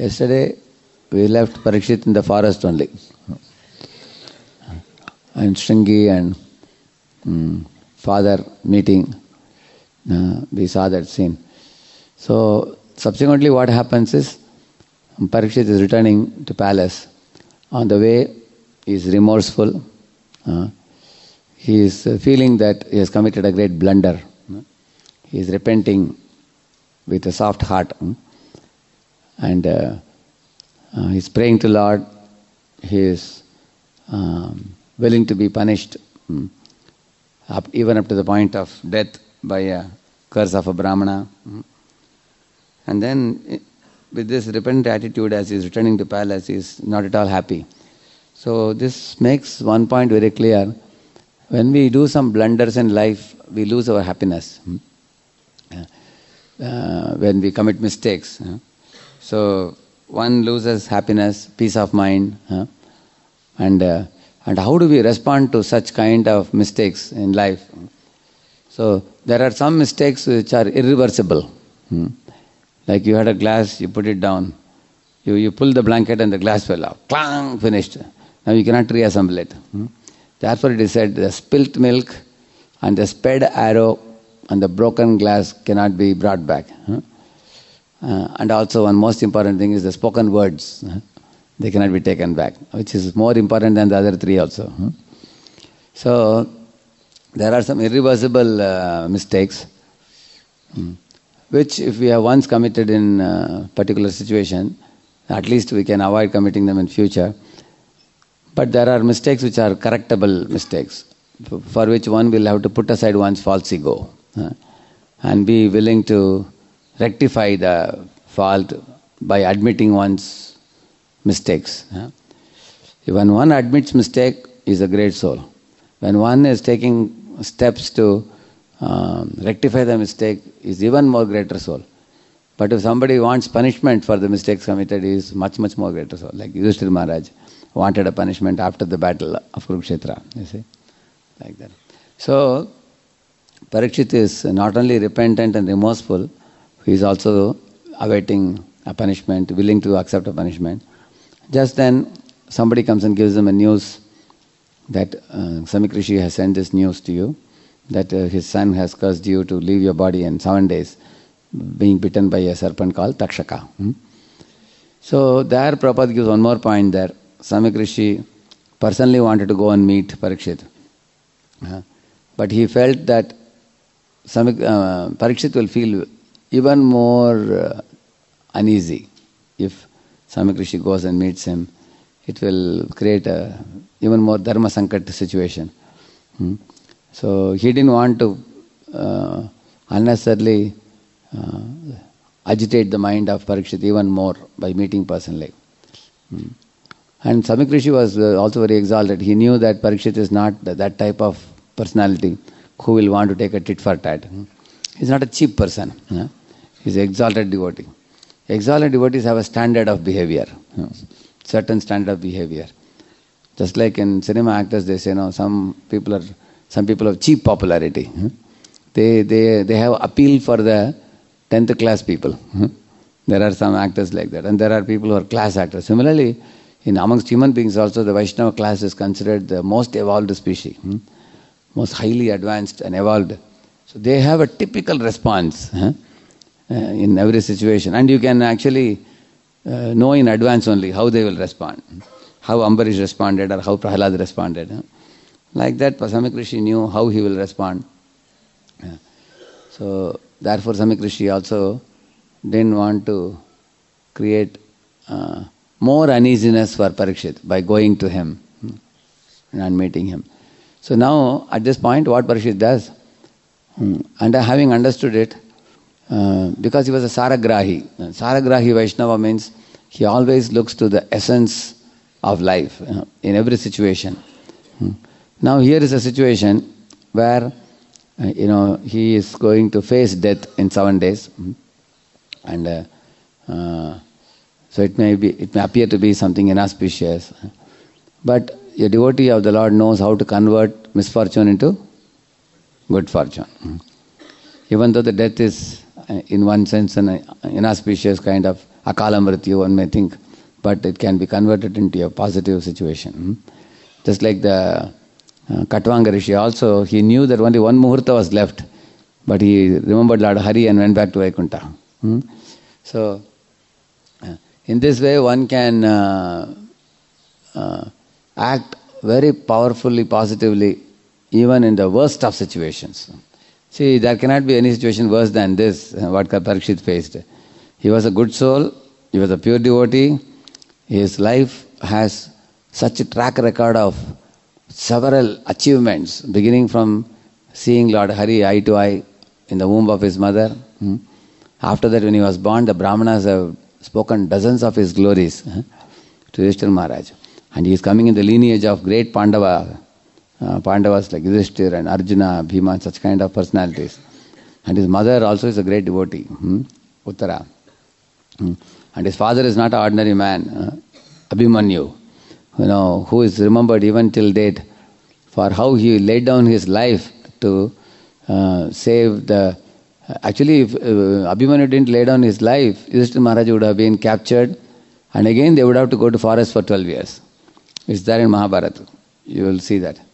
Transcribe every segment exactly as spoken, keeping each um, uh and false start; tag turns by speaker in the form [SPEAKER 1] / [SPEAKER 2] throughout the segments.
[SPEAKER 1] Yesterday we left Parikshit in the forest only. And Shringi and um, father meeting, uh, we saw that scene. So subsequently what happens is, Parikshit is returning to palace. On the way, he is remorseful. Uh, he is feeling that he has committed a great blunder. He is repenting with a soft heart. And uh, uh, he is praying to Lord. He is um, willing to be punished, um, up, even up to the point of death by a curse of a Brahmana. Um, and then, with this repentant attitude, as he is returning to palace, he is not at all happy. So this makes one point very clear. When we do some blunders in life, we lose our happiness. Uh, when we commit mistakes. Uh. So one loses happiness, peace of mind. Uh. And, uh, and how do we respond to such kind of mistakes in life? So there are some mistakes which are irreversible. Hmm. Like you had a glass, you put it down, you, you pull the blanket and the glass fell off. Clang, finished. Now you cannot reassemble it. Hmm? Therefore it is said, the spilt milk and the sped arrow and the broken glass cannot be brought back. Huh? Uh, and also one most important thing is the spoken words. Huh? They cannot be taken back, which is more important than the other three also. Huh? So there are some irreversible uh, mistakes. Hmm. Which if we have once committed in a particular situation, at least we can avoid committing them in future. But there are mistakes which are correctable mistakes, for which one will have to put aside one's false ego uh, and be willing to rectify the fault by admitting one's mistakes. Uh. When one admits mistake, is a great soul. When one is taking steps to Um, rectify the mistake, is even more greater soul. But if somebody wants punishment for the mistakes committed, he is much, much more greater soul. Like Yudhishthira Maharaj wanted a punishment after the battle of Kurukshetra, you see, like that. So, Parikshit is not only repentant and remorseful, he is also awaiting a punishment, willing to accept a punishment. Just then, somebody comes and gives him a news that uh, Samik Rishi has sent this news to you, that uh, his son has cursed you to leave your body in seven days, being bitten by a serpent called Takshaka. Hmm? So there Prabhupada gives one more point there. Samik Rishi personally wanted to go and meet Parikshit. Uh, but he felt that Samik, uh, Parikshit will feel even more uh, uneasy if Samik Rishi goes and meets him. It will create a even more Dharma Sankat situation. Hmm? So he didn't want to uh, unnecessarily uh, agitate the mind of Parikshit even more by meeting personally. Hmm. And Samik Rishi was uh, also very exalted. He knew that Parikshit is not th- that type of personality who will want to take a tit for tat. Hmm. He's not a cheap person. Huh? He's an exalted devotee. Exalted devotees have a standard of behavior, huh? Certain standard of behavior. Just like in cinema actors, they say, no, some people are Some people have cheap popularity. They, they, they have appeal for the tenth class people. There are some actors like that. And there are people who are class actors. Similarly, in amongst human beings also, the Vaishnava class is considered the most evolved species. Most highly advanced and evolved. So they have a typical response in every situation. And you can actually uh, know in advance only how they will respond. How Ambarish responded or how Prahlad responded. Like that, Samik Rishi knew how he will respond. Yeah. So, therefore Samik Rishi also didn't want to create uh, more uneasiness for Parikshit by going to him and meeting him. So now, at this point, what Parikshit does, and having understood it, uh, because he was a Saragrahi. Saragrahi Vaishnava means he always looks to the essence of life uh, in every situation. Hmm. Now here is a situation where, uh, you know, he is going to face death in seven days. And uh, uh, so it may be, it may appear to be something inauspicious. But a devotee of the Lord knows how to convert misfortune into good fortune. Even though the death is, uh, in one sense, an inauspicious kind of akala mrityu, one may think, but it can be converted into a positive situation. Just like the uh, Katvanga Rishi also, he knew that only one muhurta was left, but he remembered Lord Hari and went back to Vaikuntha. Hmm? So, uh, in this way one can uh, uh, act very powerfully, positively, even in the worst of situations. See, there cannot be any situation worse than this, uh, what Parikshit faced. He was a good soul, he was a pure devotee, his life has such a track record of several achievements, beginning from seeing Lord Hari eye to eye in the womb of his mother. Hmm? After that, when he was born, the Brahmanas have spoken dozens of his glories huh, to Yudhishthira Maharaj. And he is coming in the lineage of great Pandava, uh, Pandavas like Yudhishthira and Arjuna, Bhima, such kind of personalities. And his mother also is a great devotee, hmm? Uttara. Hmm? And his father is not an ordinary man, uh, Abhimanyu, you know, who is remembered even till date for how he laid down his life to uh, save the... Uh, actually, if uh, Abhimanyu didn't lay down his life, Yudhishthira Maharaj would have been captured and again they would have to go to forest for twelve years. It's there in Mahabharata. You will see that.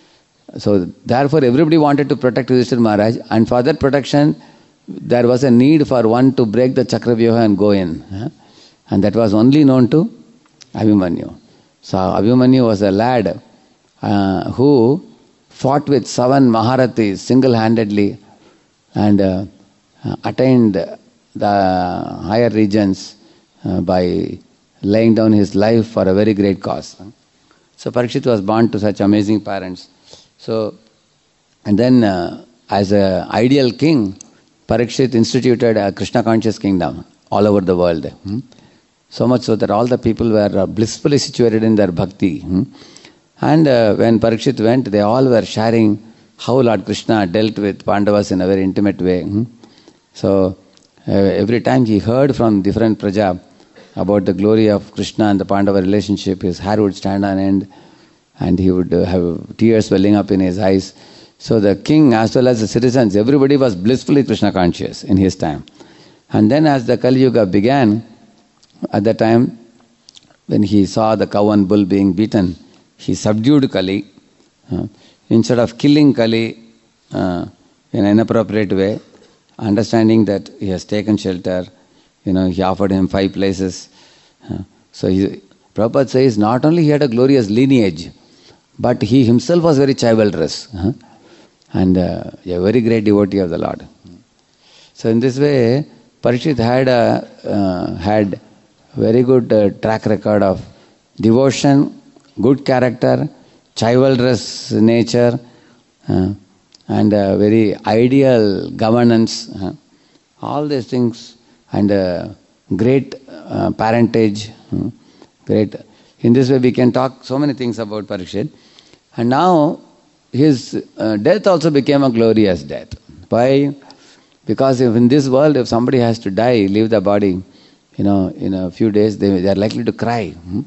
[SPEAKER 1] So, therefore, everybody wanted to protect Yudhishthira Maharaj, and for that protection, there was a need for one to break the Chakravyuha and go in. Huh? And that was only known to Abhimanyu. So, Abhimanyu was a lad uh, who fought with seven Maharathis single-handedly and uh, uh, attained the higher regions uh, by laying down his life for a very great cause. So Parikshit was born to such amazing parents. So, and then uh, as an ideal king, Parikshit instituted a Krishna conscious kingdom all over the world. Hmm? So much so that all the people were uh, blissfully situated in their bhakti. Hmm? And uh, when Parikshit went, they all were sharing how Lord Krishna dealt with Pandavas in a very intimate way. Hmm? So uh, every time he heard from different praja about the glory of Krishna and the Pandava relationship, his hair would stand on end and he would uh, have tears welling up in his eyes. So the king as well as the citizens, everybody was blissfully Krishna conscious in his time. And then as the Kali Yuga began, at that time when he saw the cow and bull being beaten, he subdued Kali. Uh, instead of killing Kali uh, in an inappropriate way, understanding that he has taken shelter, you know, he offered him five places. Uh, so he, Prabhupada says not only he had a glorious lineage, but he himself was very chivalrous uh, and uh, a very great devotee of the Lord. So in this way, Parikshit had a uh, had very good uh, track record of devotion, good character, chivalrous nature, uh, and uh, very ideal governance. Uh, all these things, and uh, great uh, parentage, uh, great. In this way, we can talk so many things about Parikshit. And now, his uh, death also became a glorious death. Why? Because if in this world, if somebody has to die, leave the body, you know, in a few days, they, they are likely to cry. Hmm?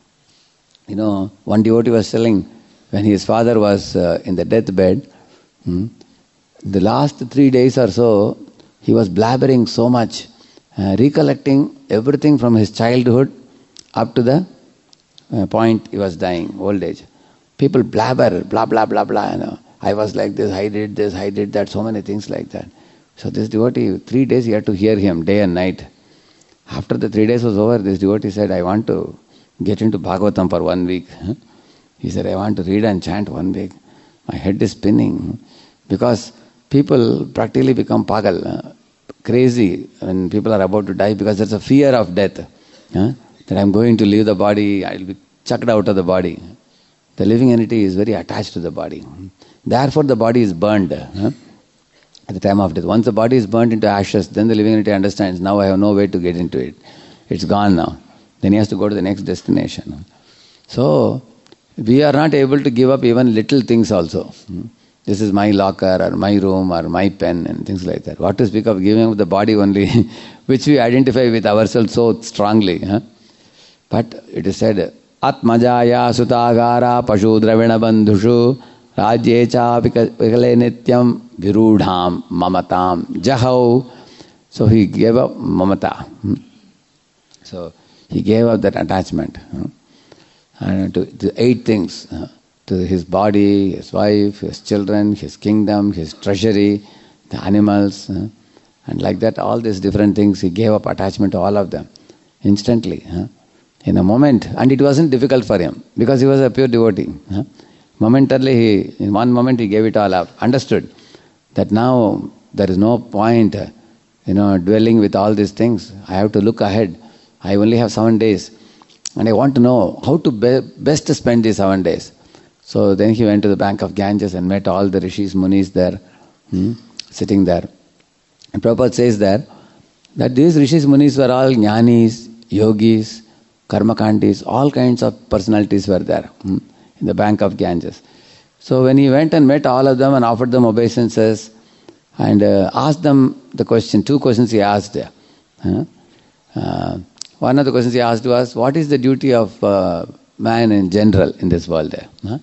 [SPEAKER 1] You know, one devotee was telling, when his father was uh, in the deathbed, hmm, the last three days or so, he was blabbering so much, uh, recollecting everything from his childhood up to the uh, point he was dying, old age. People blabber, blah, blah, blah, blah. You know, I was like this, I did this, I did that, so many things like that. So this devotee, three days he had to hear him, day and night. After the three days was over, this devotee said, I want to get into Bhagavatam for one week. He said, I want to read and chant one week. My head is spinning. Because people practically become pagal, uh, crazy when people are about to die, because there's a fear of death. Uh, that I'm going to leave the body, I'll be chucked out of the body. The living entity is very attached to the body. Therefore the body is burned uh, at the time of death. Once the body is burnt into ashes, then the living entity understands, now I have no way to get into it. It's gone now. Then he has to go to the next destination. So, we are not able to give up even little things also. This is my locker or my room or my pen and things like that. What to speak of giving up the body only, which we identify with ourselves so strongly. Huh? But it is said, Atmajaya sutagara pashu dravina bandhushu rajye cha vikale nityam virudham mamatam jahau. So he gave up mamata. So he gave up that attachment uh, and to, to eight things, uh, to his body, his wife, his children, his kingdom, his treasury, the animals, uh, and like that, all these different things, he gave up attachment to all of them instantly, uh, in a moment. And it wasn't difficult for him because he was a pure devotee. Uh. Momentarily, he, in one moment, he gave it all up. Understood that now there is no point, uh, you know, dwelling with all these things. I have to look ahead. I only have seven days, and I want to know how to be best spend these seven days. So then he went to the bank of Ganges and met all the rishis, munis there, hmm, sitting there. And Prabhupada says there that these rishis, munis were all jnanis, yogis, karmakandis, all kinds of personalities were there. Hmm, in the bank of Ganges. So when he went and met all of them and offered them obeisances and uh, asked them the question, two questions he asked. Uh, uh, one of the questions he asked was, what is the duty of uh, man in general in this world? Uh,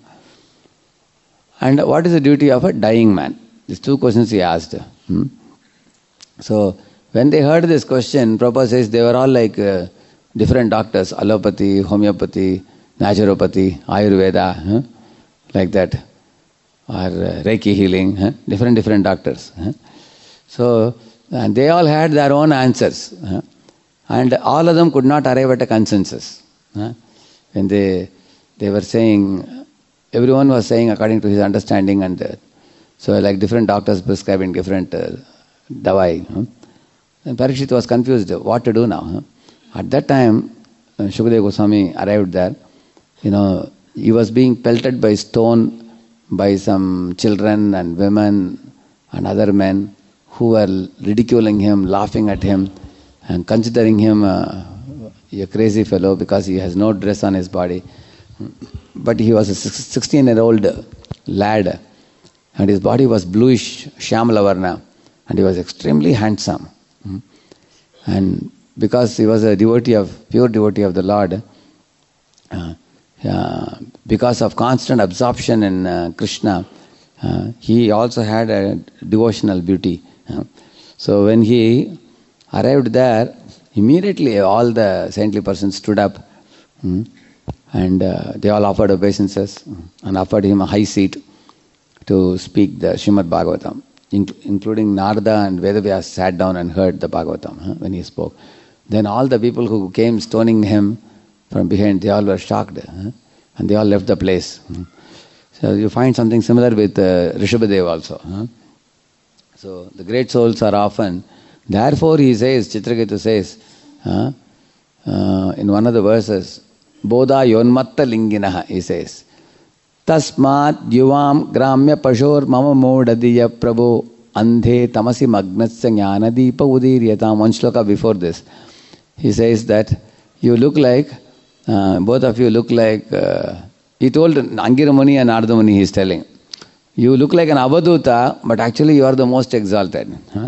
[SPEAKER 1] and what is the duty of a dying man? These two questions he asked. Hmm. So when they heard this question, Prabhupada says they were all like uh, different doctors, allopathy, homeopathy, naturopathy, Ayurveda, huh? like that, or uh, Reiki healing, huh? different different doctors. Huh? So, and they all had their own answers, huh? and all of them could not arrive at a consensus. Huh? When they they were saying, everyone was saying according to his understanding, and uh, so like different doctors prescribing different uh, dawai. Huh? And Parikshit was confused what to do now. Huh? At that time, uh, Shukadeva Goswami arrived there. You know, he was being pelted by stone by some children and women and other men who were ridiculing him, laughing at him, and considering him uh, a crazy fellow because he has no dress on his body. But he was a sixteen-year-old lad, and his body was bluish, shyamala-varna, and he was extremely handsome. And because he was a devotee of, pure devotee of the Lord, uh, uh, because of constant absorption in uh, Krishna, uh, he also had a devotional beauty. Uh, so when he arrived there, immediately all the saintly persons stood up, hmm, and uh, they all offered obeisances and offered him a high seat to speak the Srimad Bhagavatam, in- including Narada and Vedavyas sat down and heard the Bhagavatam huh, when he spoke. Then all the people who came stoning him from behind, they all were shocked, huh, and they all left the place. Hmm. So you find something similar with uh, Rishabhadev also. Huh? So the great souls are often, therefore he says, Chitraketu says, uh, uh, in one of the verses, Bodha yonmatta linginaha, he says, Tasmat yuvam gramya pashor mama modadiya prabho andhe tamasi magnasya jnana deepa udiryatam. One shloka before this, he says that you look like, uh, both of you look like, uh, he told Angira Muni and Narada Muni, he is telling, you look like an Avaduta, but actually you are the most exalted. Huh?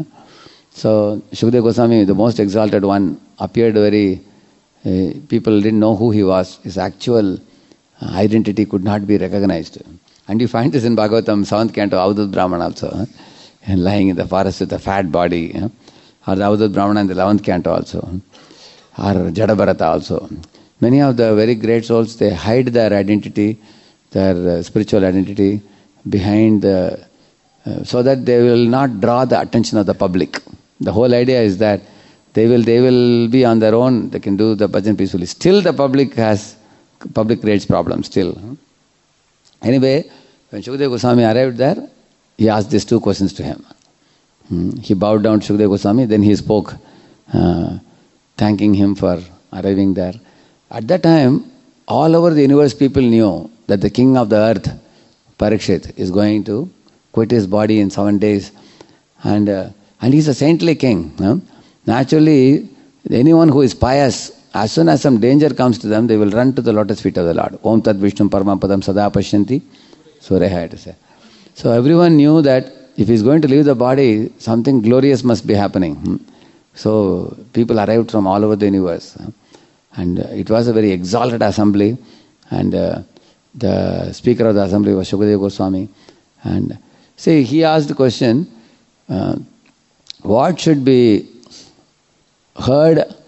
[SPEAKER 1] So Shukadeva Goswami, the most exalted one, appeared very, uh, people didn't know who he was. His actual identity could not be recognized. And you find this in Bhagavatam, seventh canto, Avadut Brahmana also, huh? And lying in the forest with a fat body, huh? Or the Avadut Brahmana in the eleventh canto also, huh? Or Jadabharata also. Many of the very great souls, they hide their identity, their uh, spiritual identity behind the, uh, so that they will not draw the attention of the public. The whole idea is that they will they will be on their own, they can do the bhajan peacefully. Still the public has, public creates problems still. Anyway, when Shukadeva Goswami arrived there, he asked these two questions to him. Hmm. He bowed down to Shukadeva Goswami, then he spoke, uh, thanking him for arriving there. At that time, all over the universe people knew that the king of the earth, Parikshit, is going to quit his body in seven days. And uh, and he's a saintly king. Huh? Naturally, anyone who is pious, as soon as some danger comes to them, they will run to the lotus feet of the Lord. Om Tat Vishnu Paramapadam Sada Pashyanti Sureha, to say. So everyone knew that if he's going to leave the body, something glorious must be happening. Hmm? So people arrived from all over the universe. Huh? And uh, it was a very exalted assembly, and uh, the speaker of the assembly was Shukadeva Goswami. And see, he asked the question, uh, what should be heard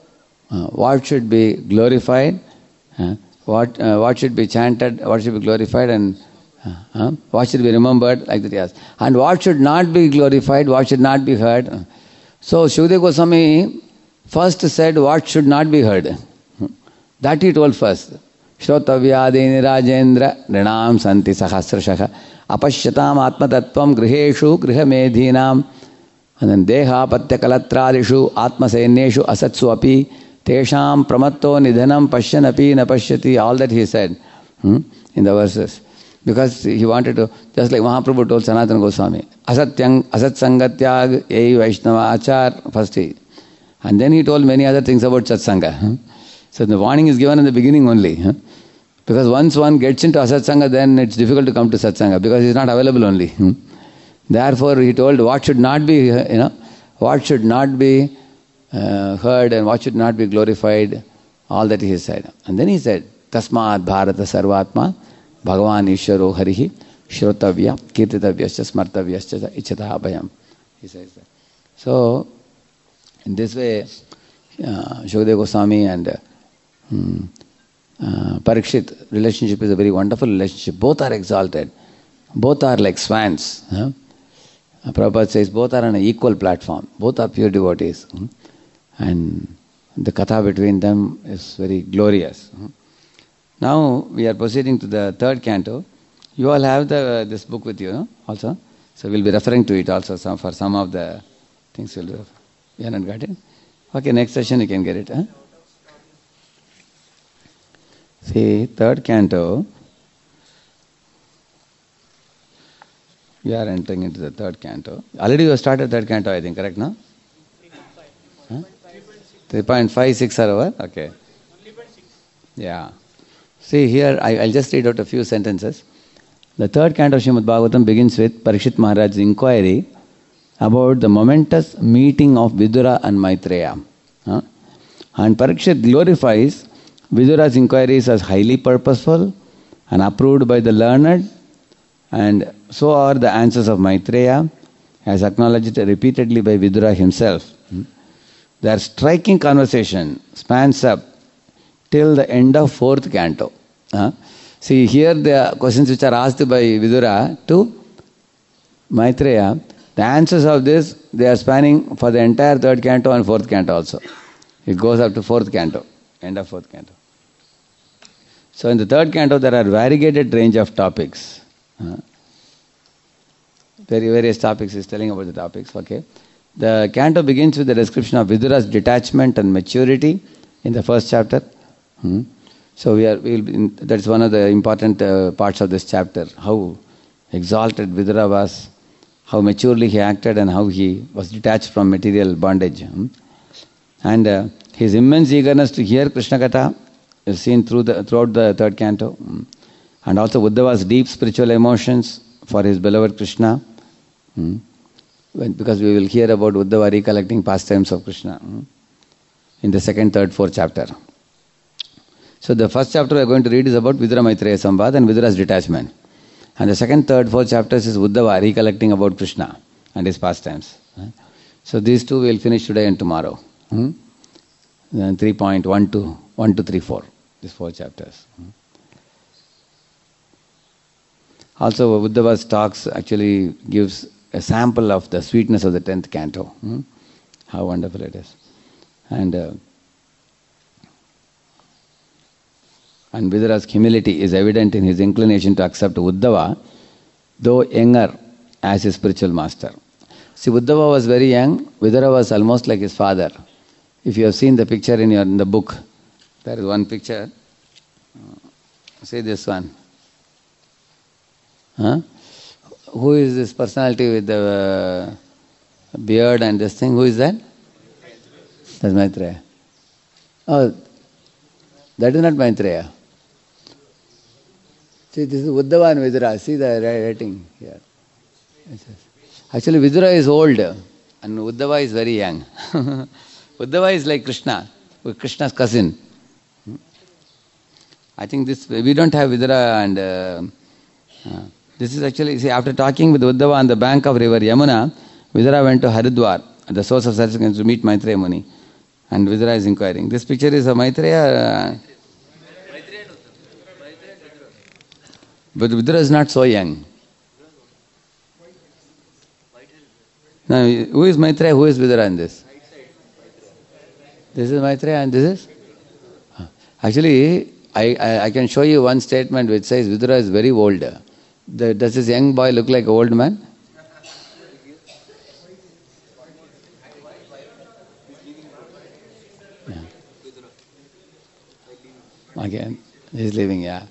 [SPEAKER 1] Uh, what should be glorified? Uh, what uh, what should be chanted? What should be glorified? And uh, uh, what should be remembered? Like that, yes. And what should not be glorified? What should not be heard? Uh, so Shukadeva Goswami first said what should not be heard. That he told first. Shrotavyadini Rajendra Rinam Santi Sahasrashakha Apashyatam Atmatattvam Griheshu Grihamedhinam. And then Deha Patyakalatradishu Atmasainyeshu Asatsu Api Tesham Pramatto Nidhanam Pashyanapi Napashyati. All that he said hmm, in the verses. Because he wanted to, just like Mahaprabhu told Sanatana Goswami, Asatyang Asat Sangatyag Ei Vaishnava Achar, first he. And then he told many other things about Satsanga. Hmm. So the warning is given in the beginning only. Hmm. Because once one gets into Asatsanga, then it's difficult to come to Satsanga because it's not available only. Hmm. Therefore, he told what should not be, you know, what should not be uh, heard and what should not be glorified, all that he said. And then he said, Tasmat Bharata Sarvatma Bhagavan Ishvaro Harihi Shrotavya Kirtitavyascha Smartavyascha Ichata Abhayam. He says that. So, in this way, uh, Shukadeva Goswami and uh, hmm, uh, Parikshit relationship is a very wonderful relationship. Both are exalted. Both are like swans. Huh? Prabhupada says both are on an equal platform. Both are pure devotees. Hmm? And the katha between them is very glorious. Hmm? Now we are proceeding to the third canto. You all have the this book with you, no? Also. So we'll be referring to it also some, for some of the things we'll do. You have not got it? Okay, next session you can get it. Huh? See, third canto. We are entering into the third canto. Already you have started third canto, I think, correct, no? Huh? three point five six are over? Okay. Yeah. See here, I, I'll just read out a few sentences. The third canto of Srimad Bhagavatam begins with Parikshit Maharaj's inquiry about the momentous meeting of Vidura and Maitreya. Huh? And Parikshit glorifies Vidura's inquiries as highly purposeful and approved by the learned, and so are the answers of Maitreya, as acknowledged repeatedly by Vidura himself. Their striking conversation spans up till the end of fourth canto. Uh, see, here the questions which are asked by Vidura to Maitreya, the answers of this, they are spanning for the entire third canto and fourth canto also. It goes up to fourth canto, end of fourth canto. So in the third canto, there are variegated range of topics. Uh, very various topics, is telling about the topics, okay. The canto begins with the description of Vidura's detachment and maturity in the first chapter. Hmm. So we are, we'll be in, that's one of the important uh, parts of this chapter, how exalted Vidura was, how maturely he acted and how he was detached from material bondage. Hmm. And uh, his immense eagerness to hear Krishna Katha is seen through the, throughout the third canto. Hmm. And also Uddhava's deep spiritual emotions for his beloved Krishna. Hmm. When, because we will hear about Uddhava recollecting pastimes of Krishna hmm, in the second, third, fourth chapter. So the first chapter we are going to read is about Vidura Maitreya Samvad and Vidura's detachment. And the second, third, fourth chapters is Uddhava recollecting about Krishna and his pastimes. So these two we will finish today and tomorrow. Hmm? Then three point one to one to three, four. These four chapters. Hmm. Also Uddhava's talks actually gives a sample of the sweetness of the tenth canto. Hmm? How wonderful it is. And uh, and Vidura's humility is evident in his inclination to accept Uddhava, though younger, as his spiritual master. See, Uddhava was very young, Vidura was almost like his father. If you have seen the picture in your in the book, there is one picture. See this one. Huh? Who is this personality with the uh, beard and this thing? Who is that? That's Maitreya. Oh, that is not Maitreya. See, this is Uddhava and Vidura. See the writing here. Actually, Vidura is old and Uddhava is very young. Uddhava is like Krishna, Krishna's cousin. I think this, we don't have Vidura and... Uh, uh, This is actually, see, after talking with Uddhava on the bank of river Yamuna, Vidura went to Haridwar, at the source of such to meet Maitreya Muni. And Vidura is inquiring. This picture is of Maitreya. Uh, but Vidura is not so young. Now, who is Maitreya? Who is Vidura in this? This is Maitreya and this is? Actually, I, I, I can show you one statement which says Vidura is very old. The, does this young boy look like an old man? Yeah. Again, he's leaving, yeah.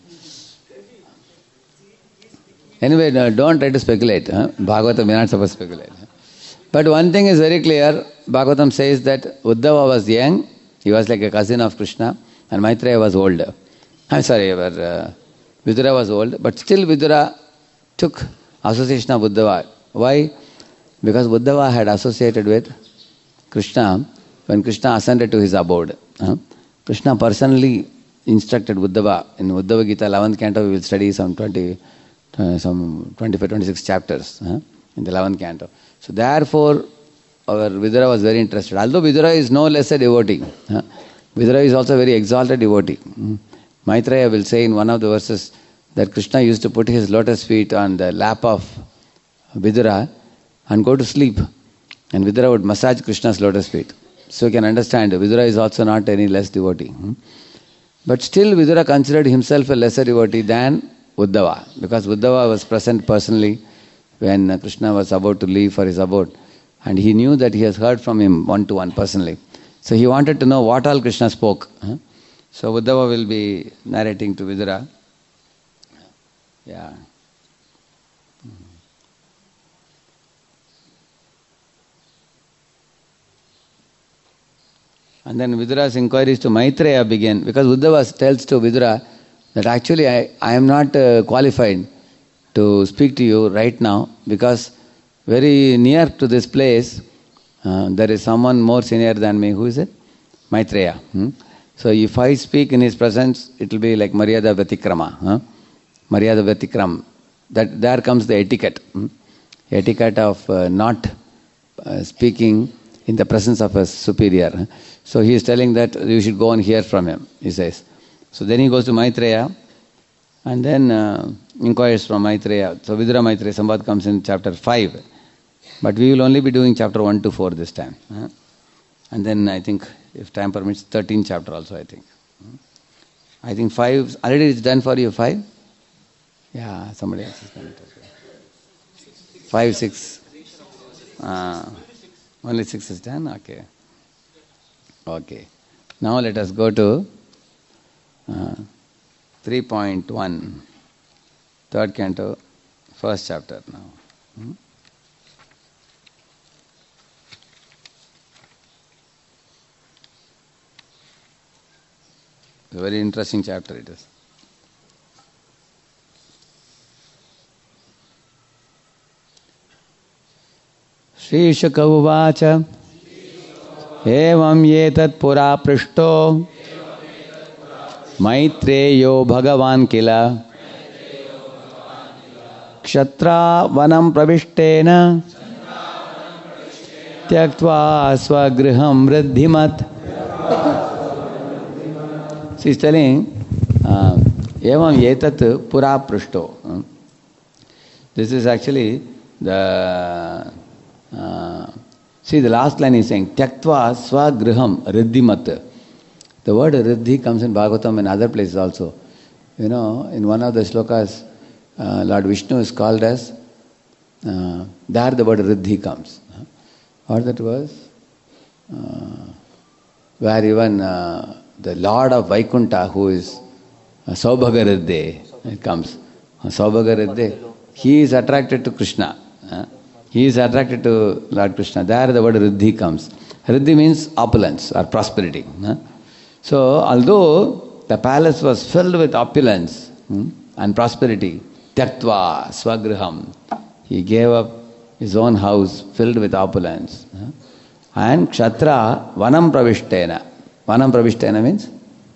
[SPEAKER 1] Anyway, no, don't try to speculate. Huh? Bhagavatam, we're not supposed to speculate. Huh? But one thing is very clear. Bhagavatam says that Uddhava was young. He was like a cousin of Krishna. And Maitreya was old. I'm sorry, but, uh, Vidura was old. But still Vidura took association of Uddhava. Why? Because Uddhava had associated with Krishna when Krishna ascended to his abode. Huh? Krishna personally instructed Uddhava. In Uddhava Gita, eleventh canto, we will study some twenty, uh, some twenty-five, twenty-six chapters huh? in the eleventh canto. So therefore, our Vidura was very interested. Although Vidura is no less a devotee. Huh? Vidura is also a very exalted devotee. Hmm? Maitreya will say in one of the verses that Krishna used to put his lotus feet on the lap of Vidura and go to sleep. And Vidura would massage Krishna's lotus feet. So you can understand, Vidura is also not any less devotee. Hmm? But still Vidura considered himself a lesser devotee than Uddhava. Because Uddhava was present personally when Krishna was about to leave for his abode. And he knew that he has heard from him one to one personally. So he wanted to know what all Krishna spoke. Huh? So Uddhava will be narrating to Vidura. Yeah. And then Vidura's inquiries to Maitreya begin, because Uddhava tells to Vidura that actually I, I am not uh, qualified to speak to you right now, because very near to this place uh, there is someone more senior than me. Who is it? Maitreya. Hmm? So if I speak in his presence, it will be like Maryada Vyatikrama. Huh? Maryada Vyatikram. That there comes the etiquette. Hmm? Etiquette of uh, not uh, speaking in the presence of a superior. So he is telling that you should go and hear from him, he says. So then he goes to Maitreya and then uh, inquires from Maitreya. So Vidura Maitreya Samvad comes in chapter five. But we will only be doing chapter one to four this time. Huh? And then I think, if time permits, thirteenth chapter also, I think. I think five, already it's done for you, five? Yeah, somebody else has done it. Okay. Five, six. Uh, only six is done? Okay. Okay. Now let us go to uh, three point one, third canto, first chapter now. Hmm? It's a very interesting chapter it is. Shri Shuka uvacha evam yetat pura prishto Maitreyo bhagavan kila ksatra vanam pravishtena tyaktva swagriham vriddhimat. She is telling, evam yetat pura prishto. This is actually the, uh, see the last line is saying, tyaktva swagriham riddhimat. The word riddhi comes in Bhagavatam and other places also. You know, in one of the slokas, uh, Lord Vishnu is called as, uh, there the word riddhi comes. What that was? Uh, where even uh, the Lord of Vaikuntha, who is uh, Saubhagariddhe, it comes. Saubhagariddhe, he is attracted to Krishna. Uh, he is attracted to Lord Krishna. There the word riddhi comes. Riddhi means opulence or prosperity. Uh. So, although the palace was filled with opulence hmm, and prosperity, tyaktva swagriham, he gave up his own house filled with opulence. Uh, and kshatra vanam pravishtena. Vanam pravishtena means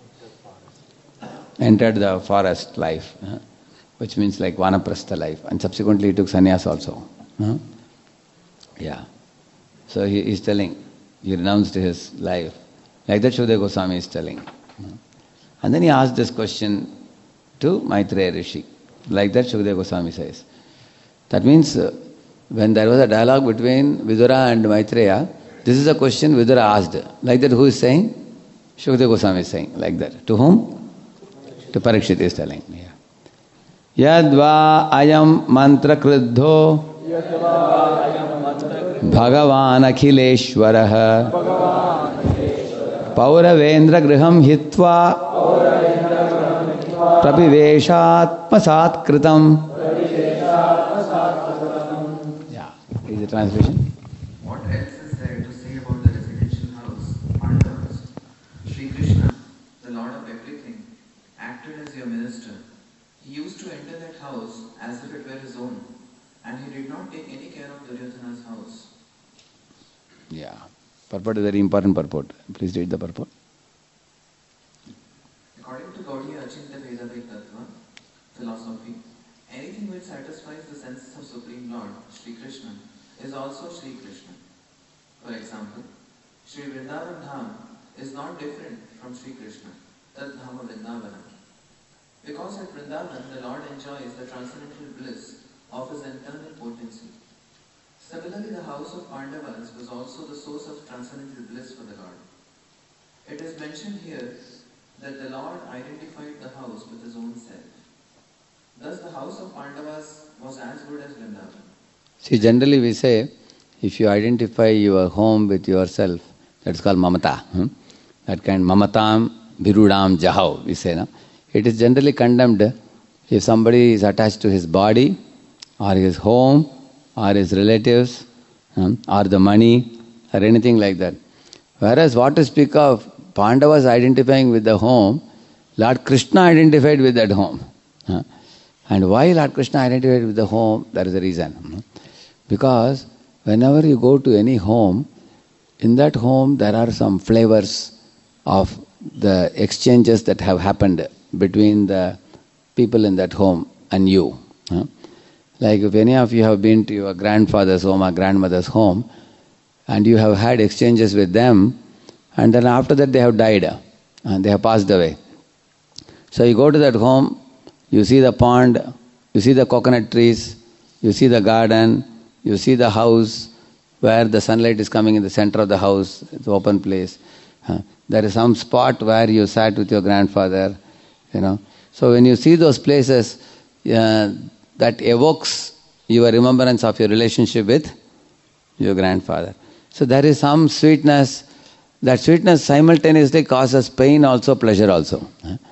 [SPEAKER 1] entered the forest life, uh, which means like vanaprastha life. And subsequently he took sannyas also. Uh, yeah. So he is telling, he renounced his life Like that Shukadeva Goswami is telling. And then he asked this question to Maitreya Rishi. Like that Shukadeva Goswami says. That means uh, when there was a dialogue between Vidura and Maitreya, this is a question Vidura asked. Like that who is saying? Shukadeva Goswami is saying. Like that. To whom? To Parikshit is telling. Yeah. Yadva ayam mantra kriddho Bhagavan Akhileshwaraha Pauravendra griham hitva Prabhiveshatmasat kritam. Yeah. Is the translation?
[SPEAKER 2] What else is there to say about the residential house, Pandavas? Sri Krishna, the Lord of everything, acted as your minister. He used to enter that house as if it were his own, and he did not take any care of Duryodhana's house.
[SPEAKER 1] Yeah. Purport is very important purport. Please read the purport.
[SPEAKER 2] According to Gaudiya Achintya Vedavik Tattva philosophy, anything which satisfies the senses of Supreme Lord, Sri Krishna, is also Sri Krishna. For example, Sri Vrindavan Dham is not different from Sri Krishna, Tad Dhama Vrindavana. Because at Vrindavan the Lord enjoys the transcendental bliss of his internal potency. Similarly, the house of Pandavas was also the source of transcendental bliss for the Lord. It is mentioned here that the Lord identified the house with his own self. Thus the house of Pandavas was as good as Vrindavan.
[SPEAKER 1] See, generally we say, if you identify your home with yourself, that's called mamata. Hmm? That kind, mamatam virudam jahau, we say. No? It is generally condemned if somebody is attached to his body, or his home, or his relatives, hmm? or the money, or anything like that. Whereas what to speak of Pandavas identifying with the home, Lord Krishna identified with that home. Huh? And why Lord Krishna identified with the home? There is a reason. Because whenever you go to any home, in that home there are some flavors of the exchanges that have happened between the people in that home and you. Huh? Like if any of you have been to your grandfather's home or grandmother's home, and you have had exchanges with them, and then after that they have died, and they have passed away. So you go to that home, you see the pond, you see the coconut trees, you see the garden, you see the house where the sunlight is coming in the center of the house, it's an open place. There is some spot where you sat with your grandfather, you know. So when you see those places, uh, that evokes your remembrance of your relationship with your grandfather. So there is some sweetness. That sweetness simultaneously causes pain also, pleasure also.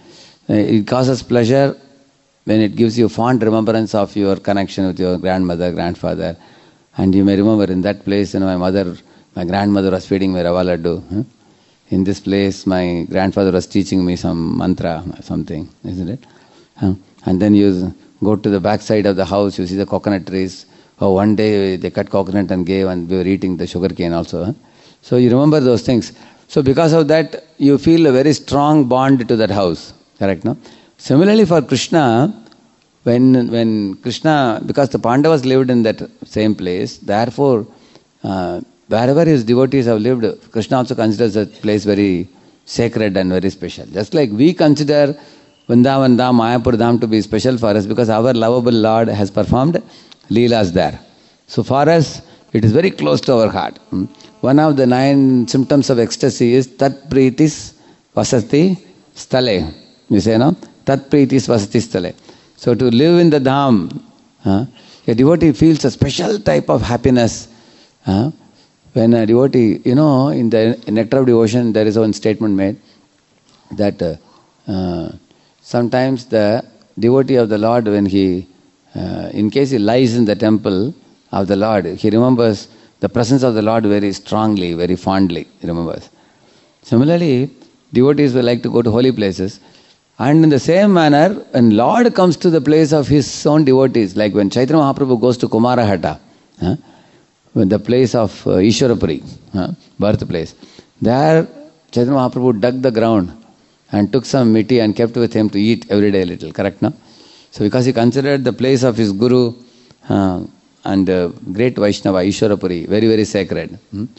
[SPEAKER 1] It causes pleasure when it gives you fond remembrance of your connection with your grandmother, grandfather. And you may remember in that place, you know, my mother, my grandmother was feeding me Rava Laddu. In this place, my grandfather was teaching me some mantra or something, isn't it? And then you go to the back side of the house, you see the coconut trees. Oh, one day they cut coconut and gave, and we were eating the sugar cane also. Huh? So you remember those things. So because of that, you feel a very strong bond to that house. Correct, no? Similarly for Krishna, when when Krishna, because the Pandavas lived in that same place, therefore, uh, wherever his devotees have lived, Krishna also considers that place very sacred and very special. Just like we consider Vrindavan Dham, Mayapur Dham to be special for us because our lovable Lord has performed Leelas there. So for us, it is very close to our heart. One of the nine symptoms of ecstasy is Tat Pritis Vasati Stale. You say, no? Tat Pritis Vasati Stale. So to live in the Dham, huh, a devotee feels a special type of happiness. Huh? When a devotee, you know, in the Nectar of Devotion, there is one statement made that uh, uh, sometimes the devotee of the Lord, when he, uh, in case he lies in the temple of the Lord, he remembers the presence of the Lord very strongly, very fondly, he remembers. Similarly, devotees will like to go to holy places. And in the same manner, when Lord comes to the place of his own devotees, like when Chaitanya Mahaprabhu goes to Kumarahata, huh, the place of uh, Ishwarapuri, huh, birthplace, there Chaitanya Mahaprabhu dug the ground and took some miti and kept with him to eat every day a little, correct, no? So because he considered the place of his Guru uh, and uh, great Vaishnava, Ishwarapuri, very, very sacred. Hmm?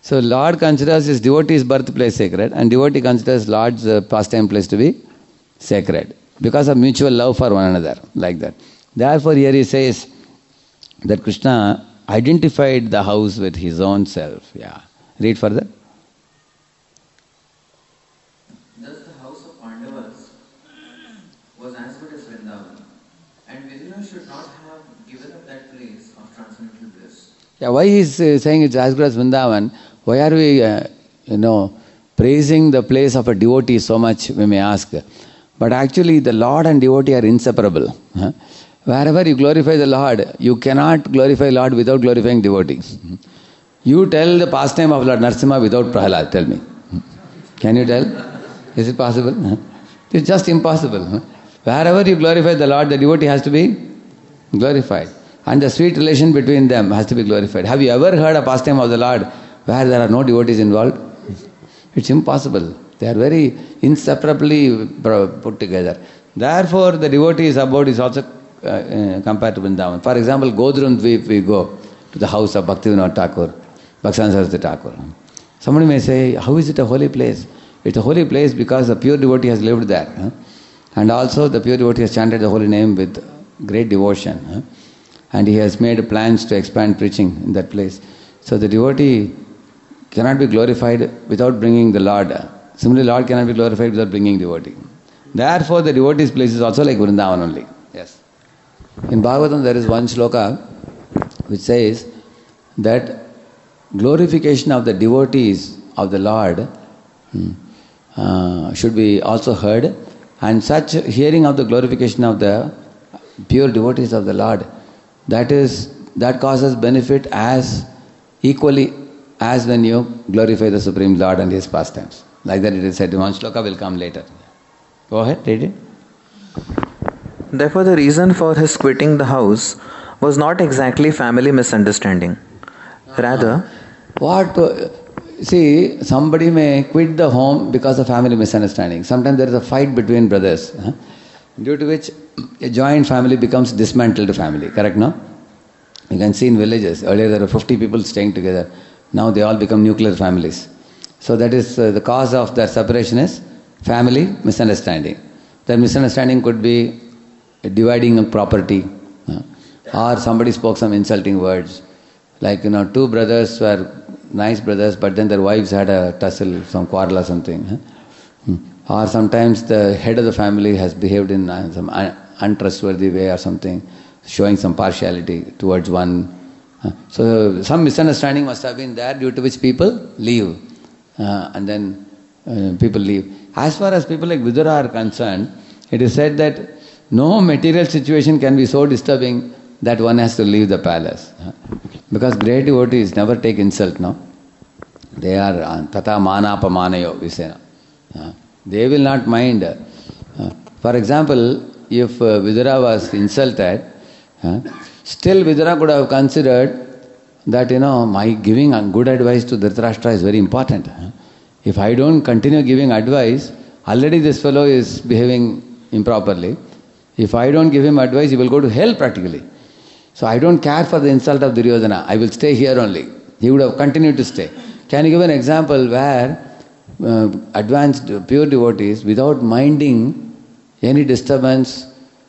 [SPEAKER 1] So Lord considers his devotee's birthplace sacred, and devotee considers Lord's uh, pastime place to be sacred because of mutual love for one another, like that. Therefore here he says that Krishna identified the house with his own self. Yeah. Read further.
[SPEAKER 2] Thus the house of Pandavas was as good as Vrindavan, and Vidura should not have given up that place of transcendental bliss.
[SPEAKER 1] Yeah, why he is uh, saying it's as good as Vrindavan? Why are we, uh, you know, praising the place of a devotee so much, we may ask. But actually the Lord and devotee are inseparable. Huh? Wherever you glorify the Lord, you cannot glorify Lord without glorifying devotee. You tell the pastime of Lord Narasimha without Prahalad, tell me. Can you tell? Is it possible? It's just impossible. Wherever you glorify the Lord, the devotee has to be glorified. And the sweet relation between them has to be glorified. Have you ever heard a pastime of the Lord where there are no devotees involved? It's impossible. They are very inseparably put together. Therefore, the devotee's abode is also uh, uh, compared to Vrindavan. For example, Godrum Dweep, we go to the house of Bhaktivinoda Thakur, Bhaktivinoda Saraswati Thakur. Somebody may say, how is it a holy place? It's a holy place because the pure devotee has lived there. Huh? And also the pure devotee has chanted the holy name with great devotion. Huh? And he has made plans to expand preaching in that place. So the devotee cannot be glorified without bringing the Lord. Similarly, Lord cannot be glorified without bringing devotee. Therefore, the devotee's place is also like Vrindavan only. Yes. In Bhagavatam, there is one shloka which says that glorification of the devotees of the Lord uh, should be also heard, and such hearing of the glorification of the pure devotees of the Lord, that is that causes benefit as equally as when you glorify the Supreme Lord and His pastimes. Like that it is said. One shloka will come later. Go ahead, read it.
[SPEAKER 2] Therefore, the reason for his quitting the house was not exactly family misunderstanding. Rather,
[SPEAKER 1] what? Uh, see, somebody may quit the home because of family misunderstanding. Sometimes there is a fight between brothers, huh? due to which a joint family becomes dismantled family. Correct, no? You can see in villages, earlier there were fifty people staying together. Now they all become nuclear families. So that is uh, the cause of their separation is family misunderstanding. That misunderstanding could be a dividing of property, uh, or somebody spoke some insulting words. Like, you know, two brothers were nice brothers, but then their wives had a tussle, some quarrel or something. Huh? Hmm. Or sometimes the head of the family has behaved in uh, some un- untrustworthy way or something, showing some partiality towards one. Uh, so some misunderstanding must have been there, due to which people leave. Uh, and then uh, people leave. As far as people like Vidura are concerned, it is said that no material situation can be so disturbing that one has to leave the palace. Uh, because great devotees never take insult, no? They are uh, tata mana pamanayo, we say. Uh, they will not mind. Uh, for example, if uh, Vidura was insulted, uh, still Vidura could have considered that, you know, my giving good advice to Dhritarashtra is very important. If I don't continue giving advice, already this fellow is behaving improperly. If I don't give him advice, he will go to hell practically. So I don't care for the insult of Duryodhana. I will stay here only. He would have continued to stay. Can you give an example where uh, advanced pure devotees, without minding any disturbance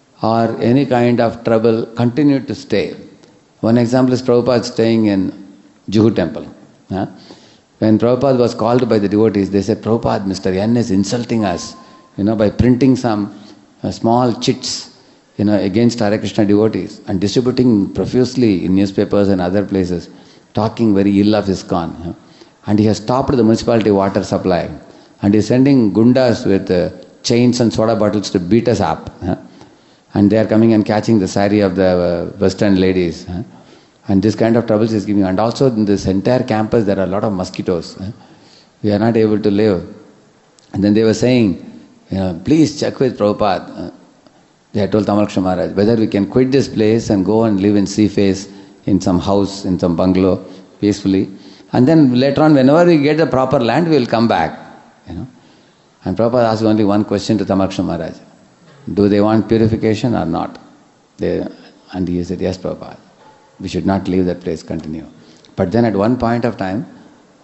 [SPEAKER 1] or any kind of trouble, continued to stay? One example is Prabhupada staying in Juhu temple. Huh? When Prabhupada was called by the devotees, they said, Prabhupada, Mister N is insulting us, you know, by printing some uh, small chits, you know, against Hare Krishna devotees and distributing profusely in newspapers and other places, talking very ill of ISKCON. Huh? And he has stopped the municipality water supply, and he is sending gundas with uh, chains and soda bottles to beat us up. Huh? And they are coming and catching the sari of the uh, western ladies. Huh? And this kind of troubles is giving. And also in this entire campus there are a lot of mosquitoes. Huh? We are not able to live. And then they were saying, you know, please check with Prabhupada. Uh, they had told Tamal Krishna Maharaj, whether we can quit this place and go and live in sea face, in some house, in some bungalow, peacefully. And then later on, whenever we get the proper land, we will come back. You know. And Prabhupada asked only one question to Tamal Krishna Maharaj. Do they want purification or not? They, and he said, yes, Prabhupada. We should not leave that place, continue. But then at one point of time,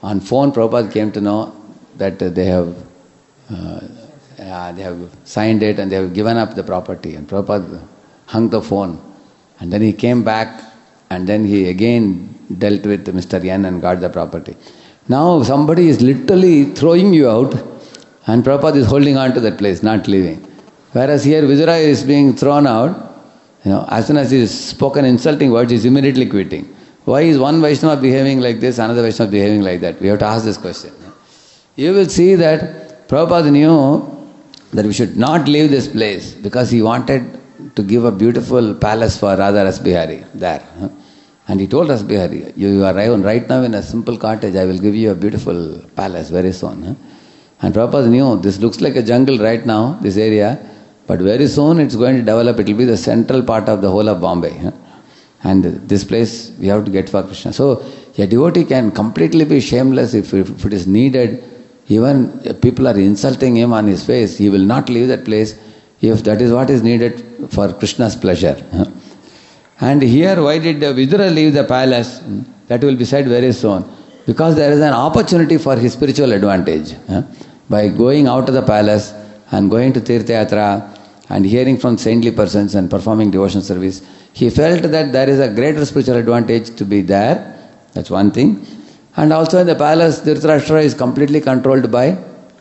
[SPEAKER 1] On phone, Prabhupada came to know that uh, they have uh, uh, they have signed it and they have given up the property. And Prabhupada hung the phone. And then he came back and then he again dealt with Mister Yen and got the property. Now somebody is literally throwing you out and Prabhupada is holding on to that place, not leaving. Whereas here Vidura is being thrown out, you know, as soon as he has spoken insulting words, he is immediately quitting. Why is one Vaishnava behaving like this, another Vaishnava behaving like that? We have to ask this question. You will see that Prabhupada knew that we should not leave this place because he wanted to give a beautiful palace for Radha Rasbihari there. And he told Rasbihari, you are right now in a simple cottage, I will give you a beautiful palace very soon. And Prabhupada knew this looks like a jungle right now, this area, but very soon it's going to develop, it will be the central part of the whole of Bombay. And this place we have to get for Krishna. So a devotee can completely be shameless if, if it is needed. Even if people are insulting him on his face, he will not leave that place if that is what is needed for Krishna's pleasure. And here, why did Vidura leave the palace? That will be said very soon. Because there is an opportunity for his spiritual advantage. By going out of the palace and going to Tirtha Yatra and hearing from saintly persons and performing devotion service, he felt that there is a greater spiritual advantage to be there. That's one thing. And also in the palace, Dhritarashtra is completely controlled by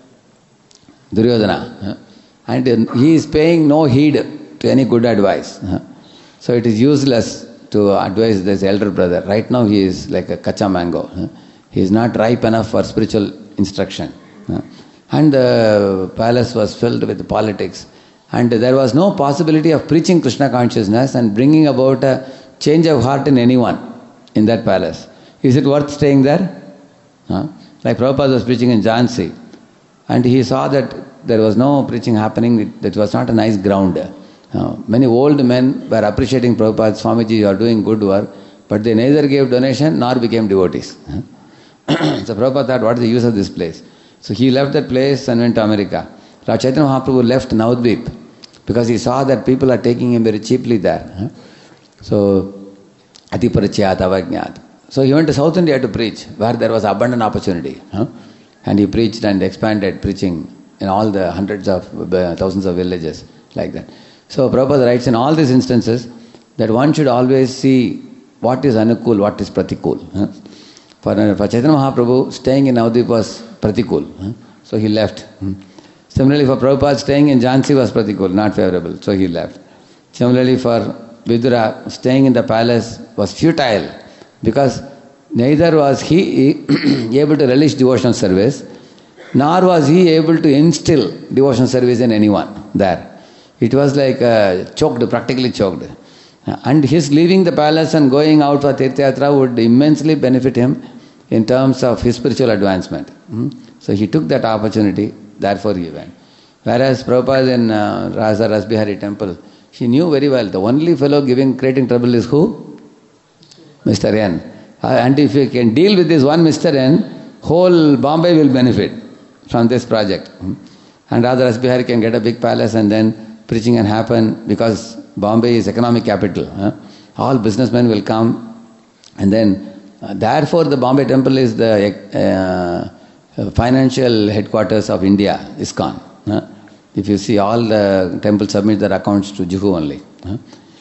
[SPEAKER 1] Duryodhana. And he is paying no heed to any good advice. So it is useless to advise this elder brother. Right now he is like a kacha mango. He is not ripe enough for spiritual instruction. And the palace was filled with politics. And there was no possibility of preaching Krishna consciousness and bringing about a change of heart in anyone in that palace. Is it worth staying there? Huh? Like Prabhupada was preaching in Jhansi, and he saw that there was no preaching happening, that was not a nice ground. Uh, many old men were appreciating Prabhupada, Swamiji, you are doing good work, but they neither gave donation nor became devotees. So Prabhupada thought, what is the use of this place? So he left that place and went to America. Lord Chaitanya Mahaprabhu left Navadvip because he saw that people are taking him very cheaply there. So, Ati Parichyat Avajnat. So he went to South India to preach, where there was abundant opportunity. And he preached and expanded preaching in all the hundreds of, thousands of villages, like that. So Prabhupada writes in all these instances that one should always see what is Anukul, what is Pratikul. For, for Chaitanya Mahaprabhu, staying in Navadvip was Pratikul. So he left. Similarly, for Prabhupada, staying in Jhansi was Pratikul, not favorable, so he left. Similarly, for Vidura, staying in the palace was futile, because neither was he able to relish devotional service, nor was he able to instill devotional service in anyone there. It was like uh, choked, practically choked. And his leaving the palace and going out for Tirtha Yatra would immensely benefit him in terms of his spiritual advancement. So he took that opportunity, therefore he went. Whereas Prabhupada in uh, Rasa Rasbihari temple, he knew very well, the only fellow giving, creating trouble is who? Mister N. Uh, and if you can deal with this one Mister N, whole Bombay will benefit from this project. And Radha Rasbihari can get a big palace and then preaching can happen because Bombay is economic capital. Huh? All businessmen will come, and then uh, therefore the Bombay temple is the uh, financial headquarters of India, ISKCON. Huh? If you see, all the temples submit their accounts to Juhu only. Huh?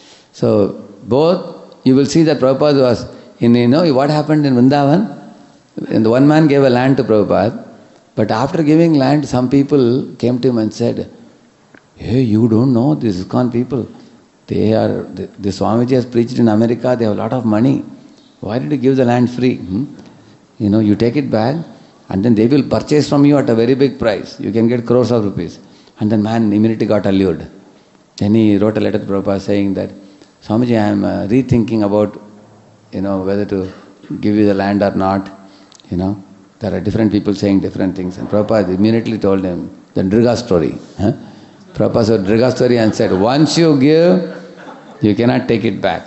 [SPEAKER 1] So both, you will see that Prabhupada was, in, you know what happened in Vrindavan? And the one man gave a land to Prabhupada, but after giving land, some people came to him and said, hey, you don't know these ISKCON people. They are, the, the Swamiji has preached in America, they have a lot of money. Why did you give the land free? Hmm? You know, you take it back and then they will purchase from you at a very big price. You can get crores of rupees. And then man immediately got allured. Then he wrote a letter to Prabhupada saying that, Swamiji, I am uh, rethinking about, you know, whether to give you the land or not. You know, there are different people saying different things. And Prabhupada immediately told him the Driga story. Huh? Prabhupada said Driga story and said, once you give, you cannot take it back.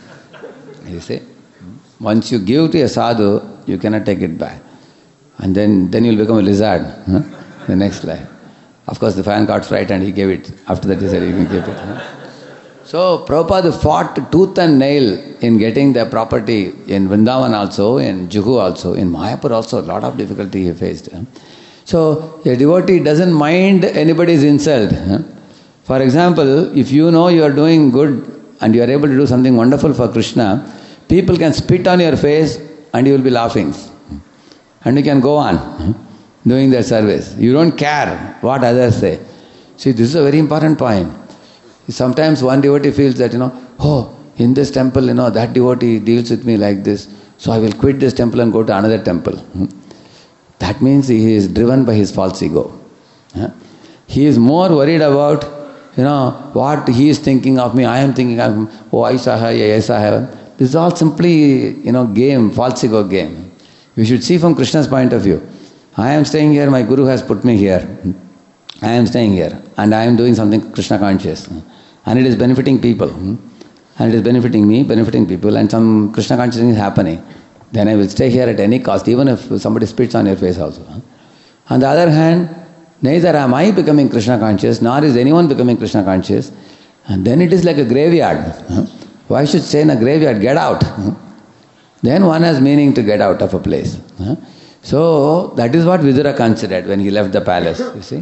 [SPEAKER 1] You see? Once you give to a sadhu, you cannot take it back. And then, then you'll become a lizard. Huh? The next life. Of course, the fan got frightened, he gave it. After that, he said, you can give it. Huh? So Prabhupada fought tooth and nail in getting the property in Vrindavan also, in Juhu also, in Mayapur also, a lot of difficulty he faced. So a devotee doesn't mind anybody's insult. For example, if you know you are doing good and you are able to do something wonderful for Krishna, people can spit on your face and you will be laughing. And you can go on doing their service. You don't care what others say. See, this is a very important point. Sometimes one devotee feels that, you know, oh, in this temple, you know, that devotee deals with me like this, so I will quit this temple and go to another temple. That means he is driven by his false ego. He is more worried about, you know, what he is thinking of me, I am thinking of him, oh, I saw her, yes, I have. This is all simply, you know, game, false ego game. We should see from Krishna's point of view. I am staying here, my Guru has put me here. I am staying here and I am doing something Krishna conscious. And it is benefiting people. And it is benefiting me, benefiting people, and some Krishna consciousness is happening. Then I will stay here at any cost, even if somebody spits on your face also. On the other hand, neither am I becoming Krishna conscious, nor is anyone becoming Krishna conscious. And then it is like a graveyard. Why should stay in a graveyard? Get out. Then one has meaning to get out of a place. So that is what Vidura considered when he left the palace, you see.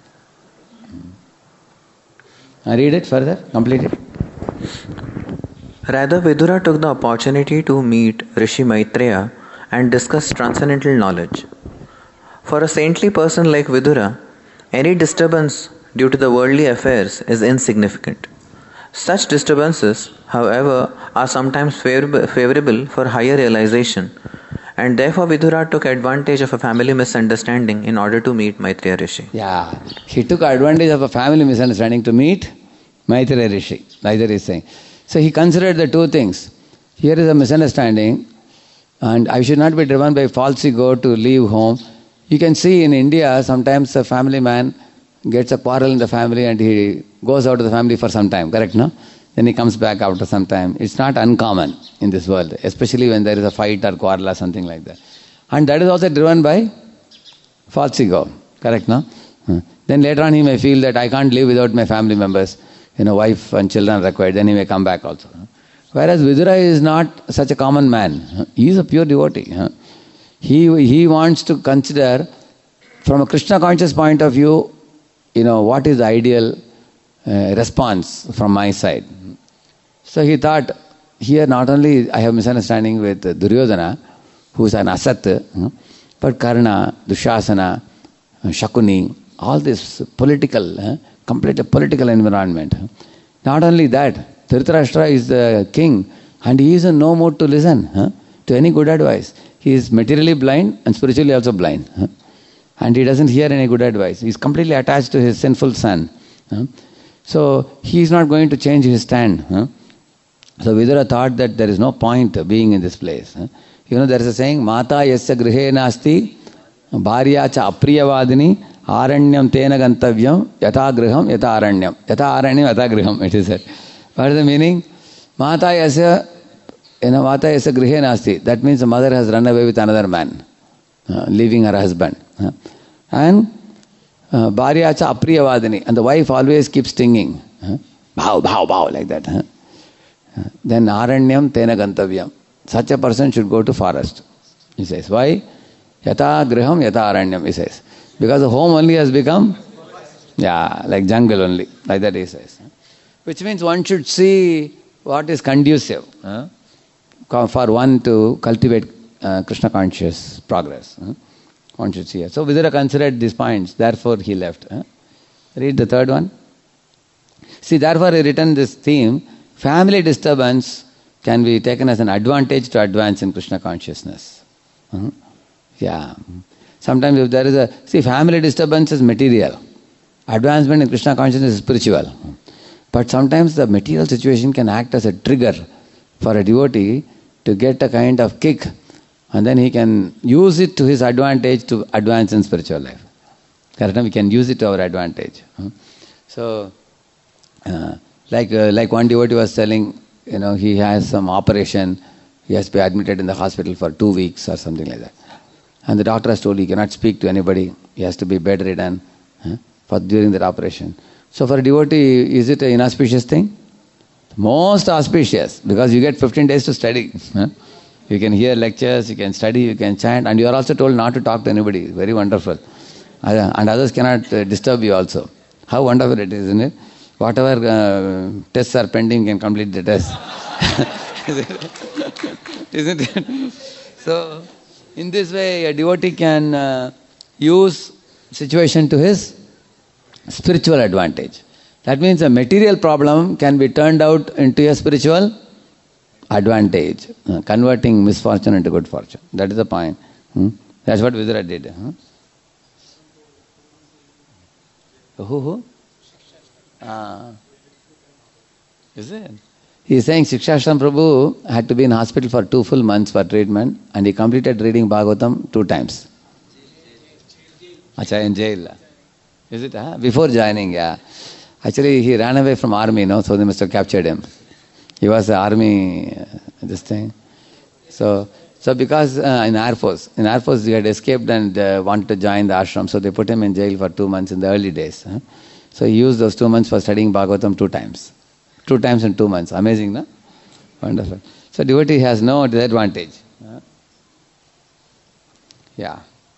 [SPEAKER 1] I read it further, complete it.
[SPEAKER 2] Rather, Vidura took the opportunity to meet Rishi Maitreya and discuss transcendental knowledge. For a saintly person like Vidura, any disturbance due to the worldly affairs is insignificant. Such disturbances, however, are sometimes favorable for higher realization, and therefore Vidura took advantage of a family misunderstanding in order to meet Maitreya Rishi.
[SPEAKER 1] Yeah, he took advantage of a family misunderstanding to meet Maitreya Rishi, neither is saying. So he considered the two things. Here is a misunderstanding, and I should not be driven by false ego to leave home. You can see in India, sometimes a family man gets a quarrel in the family and he goes out of the family for some time, correct, no? Then he comes back after some time. It's not uncommon in this world, especially when there is a fight or quarrel or something like that. And that is also driven by false ego, correct, no? Then later on he may feel that I can't live without my family members, you know, wife and children required, then he may come back also. Whereas Vidura is not such a common man. He is a pure devotee. He, he wants to consider, from a Krishna conscious point of view, you know, what is the ideal uh, response from my side. So he thought, here not only I have misunderstanding with Duryodhana, who is an asat, but Karna, Dushasana, Shakuni, all this political, uh, complete political environment. Not only that, Dhritarashtra is the king and he is in no mood to listen huh, to any good advice. He is materially blind and spiritually also blind. Huh? And he doesn't hear any good advice. He is completely attached to his sinful son. Huh? So he is not going to change his stand. Huh? So Vidura thought that there is no point being in this place. Huh? You know, there is a saying, Mata yasya grihe nasti, bharya cha apriyavadini, aranyam tena gantavyam, yata griham, yata aranyam. Yata aranyam, yata griham, it is said. What is the meaning? Mata yasya, you know, Mata yasya grihe nasti. That means the mother has run away with another man, uh, leaving her husband. Uh, and uh, bharya cha apriyavadini. And the wife always keeps stinging. Uh, bhav, bhav, bhav, like that. Uh, uh, then aranyam tena gantavyam. Such a person should go to forest. He says. Why? Yata griham, yata aranyam, he says. Because the home only has become, yeah, like jungle only. Like that he says. Which means one should see what is conducive uh, for one to cultivate uh, Krishna conscious progress. Uh, one should see it. So Vidura considered these points, therefore he left. Uh. Read the third one. See, therefore he written this theme, family disturbance can be taken as an advantage to advance in Krishna consciousness. Uh, yeah. Sometimes if there is a, see, family disturbance is material. Advancement in Krishna consciousness is spiritual. But sometimes the material situation can act as a trigger for a devotee to get a kind of kick, and then he can use it to his advantage to advance in spiritual life. Correct? We can use it to our advantage. So, uh, like uh, like one devotee was telling, you know, he has some operation, he has to be admitted in the hospital for two weeks or something like that. And the doctor has told he cannot speak to anybody, he has to be bedridden huh, for during that operation. So for a devotee, is it an inauspicious thing? Most auspicious, because you get fifteen days to study. Huh? You can hear lectures, you can study, you can chant, and you are also told not to talk to anybody. Very wonderful. And others cannot uh, disturb you also. How wonderful it is, isn't it? Whatever uh, tests are pending, you can complete the test. Isn't it? So, in this way, a devotee can uh, use situation to his spiritual advantage. That means a material problem can be turned out into a spiritual advantage, uh, converting misfortune into good fortune. That is the point. Hmm? That's what Vidura did. Huh? Who, who? Ah. Is it? He is saying Shikshashram Prabhu had to be in hospital for two full months for treatment, and he completed reading Bhagavatam two times. Acha, in jail. Is it? Huh? Before joining, yeah. Actually, he ran away from army, no? So they must have captured him. He was the army, uh, this thing. So, so because uh, in Air Force, in Air Force he had escaped and uh, wanted to join the ashram, so they put him in jail for two months in the early days. Huh? So he used those two months for studying Bhagavatam two times. Two times in two months. Amazing, no? Wonderful. So devotee has no disadvantage. Huh? Yeah.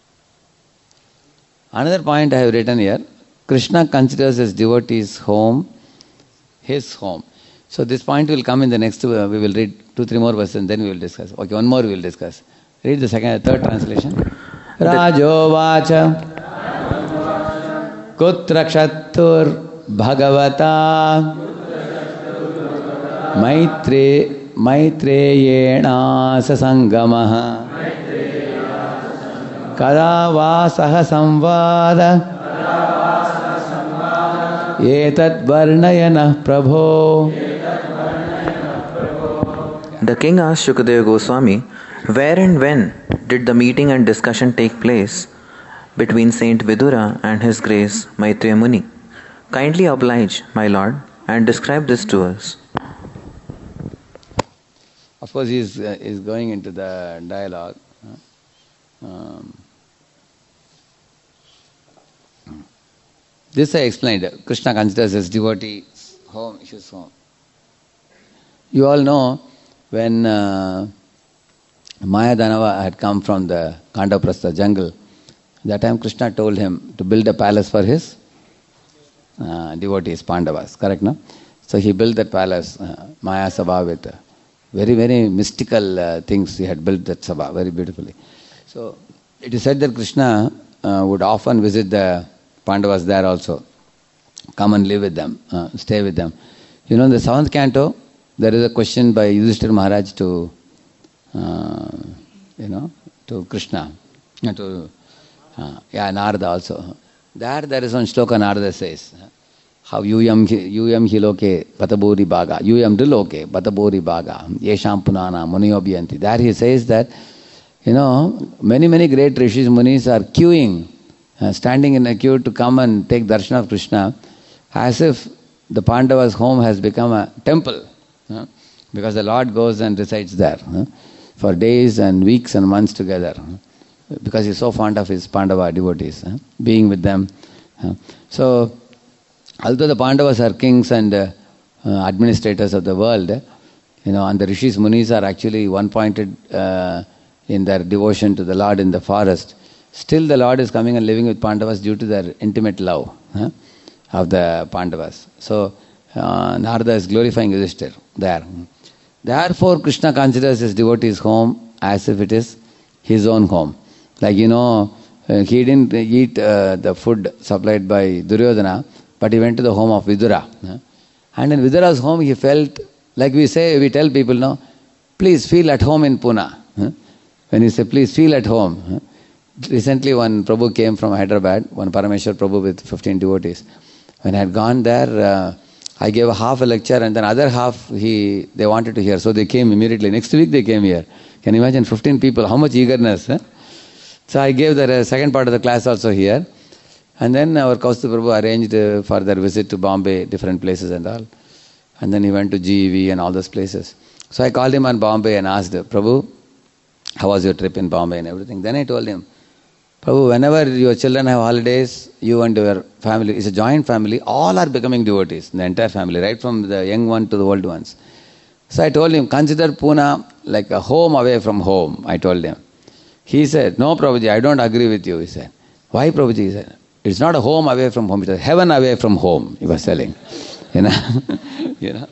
[SPEAKER 1] Another point I have written here, Krishna considers his devotee's home his home. So this point will come in the next, uh, we will read two, three more verses and then we will discuss. Okay, one more we will discuss. Read the second, third translation. Rajo vacha kutra kshatur bhagavata maitre maitreyena sasangamaha kada vasaha samvada etat varnayana prabho.
[SPEAKER 2] The king asked Shukadeva Goswami, where and when did the meeting and discussion take place between Saint Vidura and His Grace Maitreya Muni? Kindly oblige, my lord, and describe this to us.
[SPEAKER 1] Of course, he is, uh, is going into the dialogue. Um, this I explained. Krishna considers his devotee home, his home. You all know, when uh, Maya Danava had come from the Kandaprastha jungle, that time Krishna told him to build a palace for his uh, devotees, Pandavas, correct, no? So he built that palace, uh, Maya Sabha, with uh, very, very mystical uh, things. He had built that Sabha very beautifully. So it is said that Krishna uh, would often visit the Pandavas there also, come and live with them, uh, stay with them. You know, in the seventh canto, there is a question by Yudhishthira Maharaj to, uh, you know, to Krishna, uh, to, uh, yeah, Narada also. There, there is one shloka Narada says, how yuyam yuyam hiloke patabori bhaga, yuyam diloke patabori bhaga, yesham punana muniyobhyanti. There he says that, you know, many, many great rishis, munis are queuing, uh, standing in a queue to come and take darshan of Krishna, as if the Pandavas' home has become a temple. Huh? Because the Lord goes and resides there huh? for days and weeks and months together, huh? because he is so fond of his Pandava devotees, huh? being with them. Huh? So, although the Pandavas are kings and uh, uh, administrators of the world, you know, and the rishis, munis are actually one-pointed uh, in their devotion to the Lord in the forest, still the Lord is coming and living with Pandavas due to their intimate love huh? of the Pandavas. So, uh, Narada is glorifying Yudhishthira there. Therefore, Krishna considers his devotee's home as if it is his own home. Like, you know, uh, he didn't eat uh, the food supplied by Duryodhana, but he went to the home of Vidura. Huh? And in Vidura's home, he felt, like we say, we tell people, no, please feel at home in Pune. Huh? When you say, please feel at home. Huh? Recently, one Prabhu came from Hyderabad, one Parameshwar Prabhu with fifteen devotees. When I had gone there, uh, I gave a half a lecture and then other half he they wanted to hear. So they came immediately. Next week they came here. Can you imagine fifteen people? How much eagerness? Huh? So I gave the second part of the class also here. And then our Kaustubh Prabhu arranged uh, for their visit to Bombay, different places and all. And then he went to G E V and all those places. So I called him on Bombay and asked, Prabhu, how was your trip in Bombay and everything? Then I told him, Prabhu, whenever your children have holidays, you and your family, it's a joint family, all are becoming devotees, the entire family, right from the young one to the old ones. So I told him, consider Pune like a home away from home, I told him. He said, no Prabhuji, I don't agree with you, he said. Why Prabhuji? He said, it's not a home away from home, it's a heaven away from home, he was telling. You know? you know?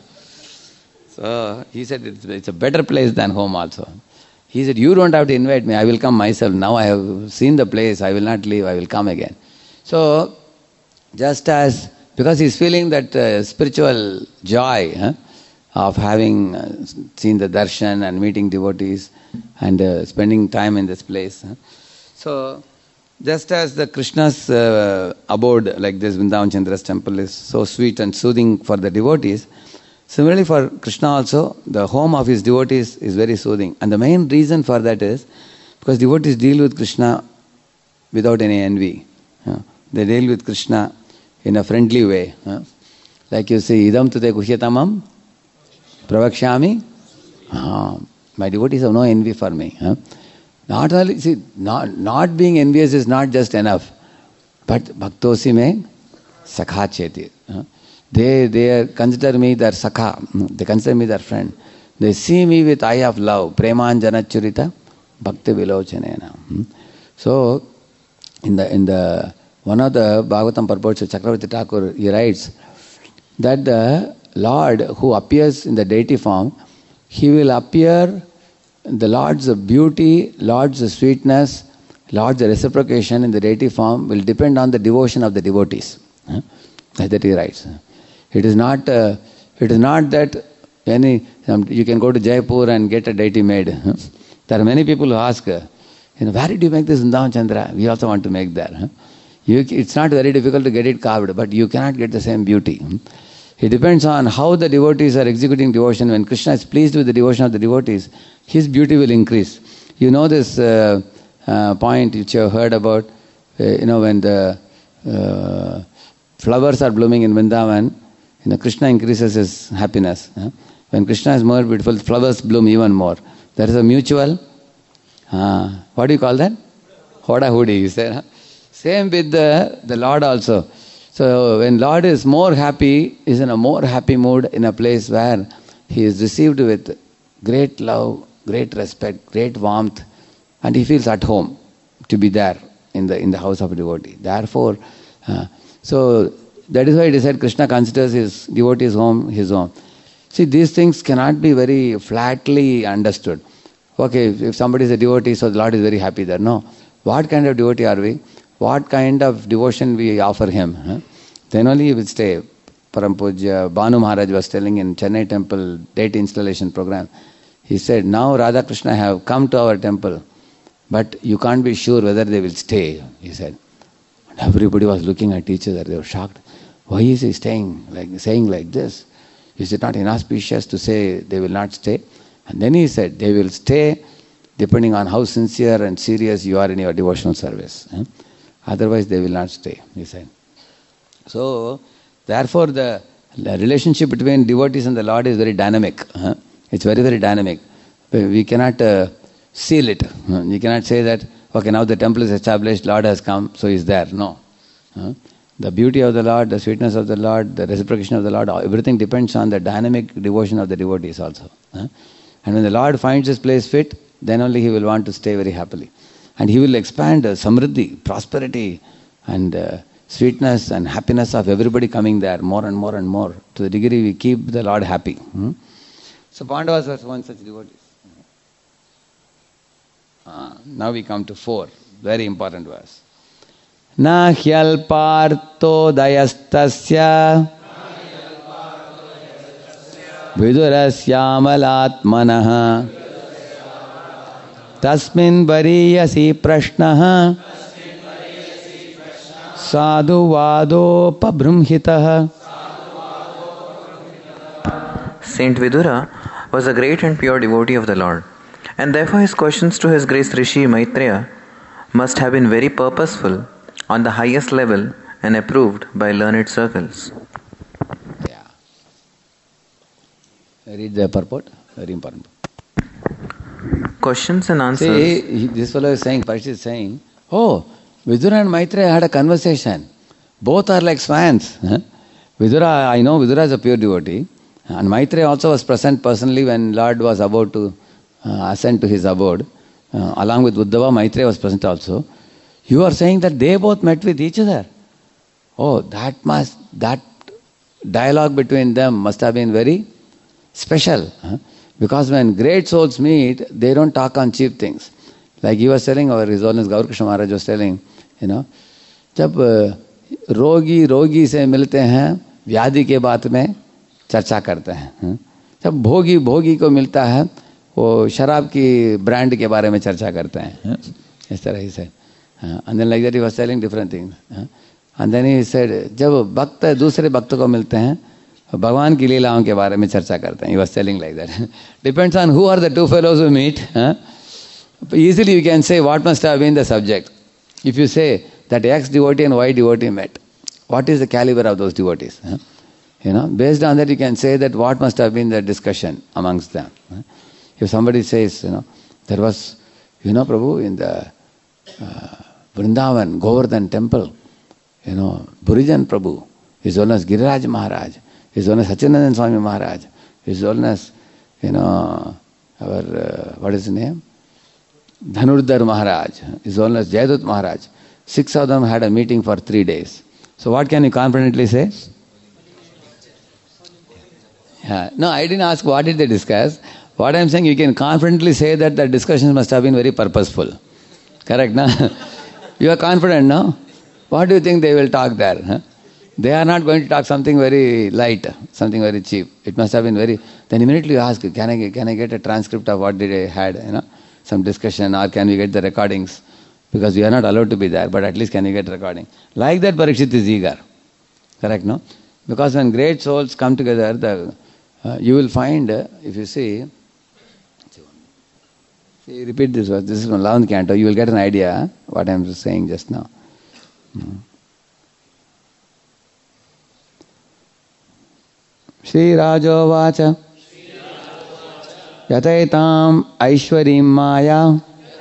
[SPEAKER 1] So he said, it's, it's a better place than home also. He said, you don't have to invite me, I will come myself. Now I have seen the place, I will not leave, I will come again. So, just as, because he's feeling that uh, spiritual joy huh, of having uh, seen the darshan and meeting devotees and uh, spending time in this place. Huh. So, just as the Krishna's uh, abode, like this Vrindavan Chandra's temple, is so sweet and soothing for the devotees, similarly for Krishna also, the home of his devotees is very soothing. And the main reason for that is because devotees deal with Krishna without any envy. Uh, they deal with Krishna in a friendly way. Uh, like you say, idam tute guhyatamam pravakshami. Uh, my devotees have no envy for me. Uh. Not only, see, not, not being envious is not just enough, but bhaktosi me sakha cheti. Uh. They, they consider me their sakha, they consider me their friend. They see me with eye of love, premanjana churita, bhakti vilochanena. So, in the, in the, one of the Bhagavatam purports of Chakravarti Thakur, he writes that the Lord who appears in the deity form, he will appear, the Lord's beauty, Lord's sweetness, Lord's reciprocation in the deity form will depend on the devotion of the devotees. Like that he writes. It is not, uh, it is not that any, um, you can go to Jaipur and get a deity made. There are many people who ask, uh, you know, where did you make this Vrindavan Chandra? We also want to make there. You, it's not very difficult to get it carved, but you cannot get the same beauty. It depends on how the devotees are executing devotion. When Krishna is pleased with the devotion of the devotees, his beauty will increase. You know this uh, uh, point which you have heard about, uh, you know, when the uh, flowers are blooming in Vrindavan, you know, Krishna increases his happiness. Huh? When Krishna is more beautiful, flowers bloom even more. There is a mutual, uh, what do you call that? Hoda hudi, you say. Huh? Same with the, the Lord also. So when Lord is more happy, is in a more happy mood in a place where he is received with great love, great respect, great warmth, and he feels at home to be there in the in the house of a devotee. Therefore, uh, so that is why he said Krishna considers his devotee's home his home. See, these things cannot be very flatly understood. Okay, if, if somebody is a devotee, so the Lord is very happy there. No. What kind of devotee are we? What kind of devotion we offer him? Huh? Then only he will stay. Param Pujya Bhanu Maharaj was telling in Chennai temple date installation program. He said, now Radha Krishna have come to our temple, but you can't be sure whether they will stay, he said. And everybody was looking at each other, they were shocked. Why is he staying like saying like this? Is it not inauspicious to say they will not stay? And then he said, they will stay depending on how sincere and serious you are in your devotional service. Huh? Otherwise they will not stay, he said. So, therefore the relationship between devotees and the Lord is very dynamic. Huh? It's very, very dynamic. We cannot uh, seal it. You cannot say that, okay, now the temple is established, Lord has come, so he is there. No. Huh? The beauty of the Lord, the sweetness of the Lord, the reciprocation of the Lord, everything depends on the dynamic devotion of the devotees also. Huh? And when the Lord finds his place fit, then only he will want to stay very happily. And he will expand uh, samriddhi, prosperity, and uh, sweetness and happiness of everybody coming there more and more and more, to the degree we keep the Lord happy. Hmm? So Pandavas were one such devotees. Uh, now we come to four, very important verse. Na hyal partho dayastasya vidurasyaamalatmanaha tasmin variyasi prashnaha sadhu vadopabhrumhitaha.
[SPEAKER 2] Saint Vidura was a great and pure devotee of the Lord, and therefore his questions to his grace Rishi Maitreya must have been very purposeful, on the highest level, and approved by learned circles.
[SPEAKER 1] Yeah. Read the purport, very important.
[SPEAKER 2] Questions and answers.
[SPEAKER 1] See, this fellow is saying, Parikshit is saying, oh, Vidura and Maitreya had a conversation. Both are like swans. Huh? Vidura, I know Vidura is a pure devotee. And Maitreya also was present personally when Lord was about to uh, ascend to his abode. Uh, along with Uddhava, Maitreya was present also. You are saying that they both met with each other. Oh, that must, that dialogue between them must have been very special. Huh? Because when great souls meet, they don't talk on cheap things. Like he was telling, our His Holiness Gaur Krishna Maharaj was telling, you know, जब रोगी रोगी से मिलते हैं व्याधि के बात में चर्चा करते हैं, जब भोगी भोगी को मिलता है वो शराब की ब्रांड के बारे में चर्चा करते हैं, इस तरह से. And then like that he was telling different things. And then he said, जब भक्त दूसरे भक्तों को मिलते हैं भगवान की लीलाओं के बारे में चर्चा करते हैं. He was telling like that. Depends on who are the two fellows who meet. Huh? Easily you can say what must have been the subject. If you say that X devotee and Y devotee met, what is the caliber of those devotees? Huh? You know, based on that you can say that what must have been the discussion amongst them. Huh? If somebody says, you know, there was, you know, Prabhu, in the uh, Vrindavan, Govardhan temple, you know, Burijan Prabhu, His Holiness Giriraj Maharaj, His Holiness Satyanandan Swami Maharaj, His Holiness, you know, our, uh, what is his name? Dhanurdhar Maharaj, His Holiness Jayadut Maharaj. Six of them had a meeting for three days. So what can you confidently say? Yeah. No, I didn't ask what did they discuss. What I am saying, you can confidently say that the discussions must have been very purposeful. Correct, no? You are confident, no? What do you think they will talk there? Huh? They are not going to talk something very light, something very cheap. It must have been very... Then immediately you ask, can I, can I get a transcript of what did they had, you know, some discussion, or can we get the recordings? Because we are not allowed to be there, but at least can you get recording? Like that Parikshit is eager. Correct, no? Because when great souls come together, the, uh, you will find, uh, if you see... See, repeat this verse. This is from eleventh canto. You will get an idea what I am saying just now. Hmm. Shri Rajo Vacha Yataitam Aishwarim Maya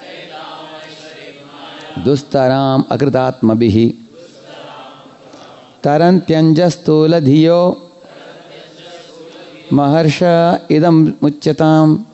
[SPEAKER 1] Dustaram Akritatmabhihi Tarantyanjastula Dhiyo Maharsha Idam Muchyatam.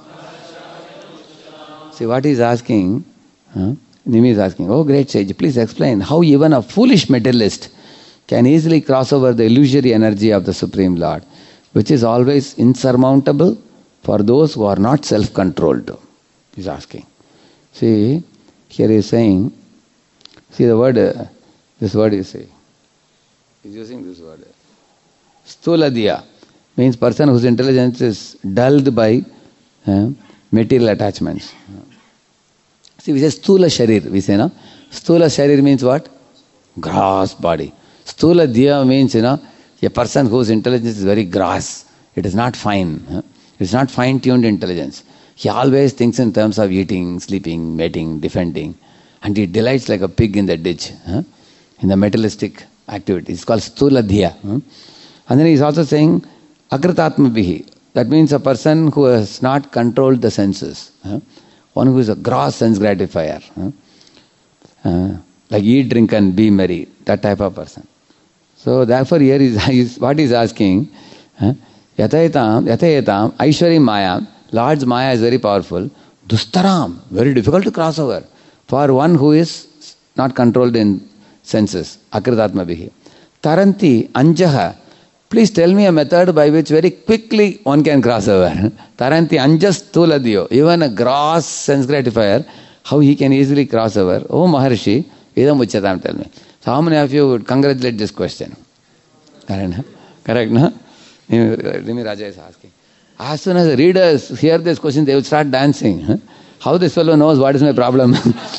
[SPEAKER 1] See what he is asking, huh? Nimi is asking, oh great sage, please explain how even a foolish materialist can easily cross over the illusory energy of the Supreme Lord, which is always insurmountable for those who are not self-controlled. He is asking. See, here he is saying, see the word, uh, this word is saying, he is using this word. Sthuladya means person whose intelligence is dulled by uh, material attachments. See, we say Sthula Sharir, we say, no? Sthula Sharir means what? Gross body. Sthula Dhya means, you know, a person whose intelligence is very gross. It is not fine. Huh? It is not fine-tuned intelligence. He always thinks in terms of eating, sleeping, mating, defending. And he delights like a pig in the ditch, huh? In the materialistic activity. It's called Sthula Dhya. Huh? And then he is also saying Akritatmabhihi. That means a person who has not controlled the senses. Huh? One who is a gross sense gratifier. Huh? Uh, like eat, drink and be merry. That type of person. So therefore here is, is what he is asking. Huh? Yatayatam, Yatayatam, Aishwari Maya. Lord's Maya is very powerful. Dustaram, very difficult to cross over. For one who is not controlled in senses. Akritatmabhihi. Taranti, Anjaha. Please tell me a method by which very quickly one can cross over. Taranti Anjas Thuladyo. Even a gross sense gratifier, how he can easily cross over. Oh Maharshi, Idam Uchatam, tell me. So how many of you would congratulate this question? Correct, correct, no? Nimi Raja is asking. As soon as the readers hear this question, they will start dancing. How this fellow knows what is my problem?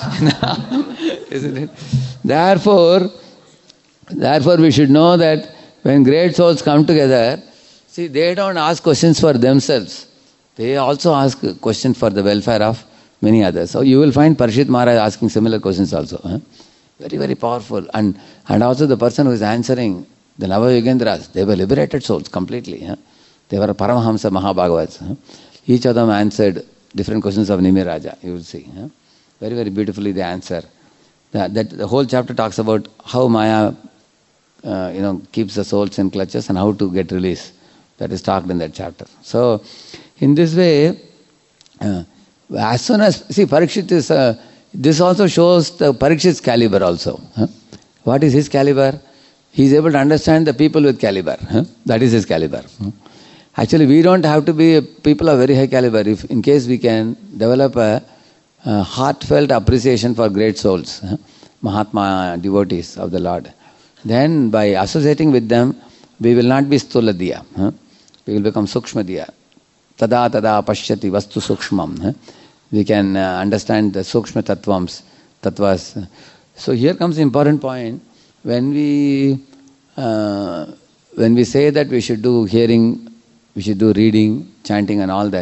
[SPEAKER 1] Isn't it? Therefore, therefore we should know that when great souls come together, see, they don't ask questions for themselves. They also ask questions for the welfare of many others. So you will find Parikshit Maharaj asking similar questions also. Huh? Very, very powerful. And and also the person who is answering, the Navayogendras, they were liberated souls completely. Huh? They were Paramahamsa Mahabhagavats. Huh? Each of them answered different questions of Nimi Raja, you will see. Huh? Very, very beautifully they answer That, that the whole chapter talks about how Maya, uh, you know, keeps the souls in clutches and how to get release. That is talked in that chapter. So, in this way, uh, as soon as, see, Parikshit is, uh, this also shows the Parikshit's caliber also. Huh? What is his caliber? He is able to understand the people with caliber. Huh? That is his caliber. Huh? Actually, we don't have to be people of very high caliber. If in case we can develop a, a heartfelt appreciation for great souls, huh? Mahatma devotees of the Lord, then by associating with them, we will not be Stuladiya. Huh? We will become Sukshmadiya. Tada tada pashyati vastu sukshmam. Huh? We can uh, understand the Sukshma tattvams, tattvas. So here comes the important point. When we uh, when we say that we should do hearing, we should do reading, chanting and all that,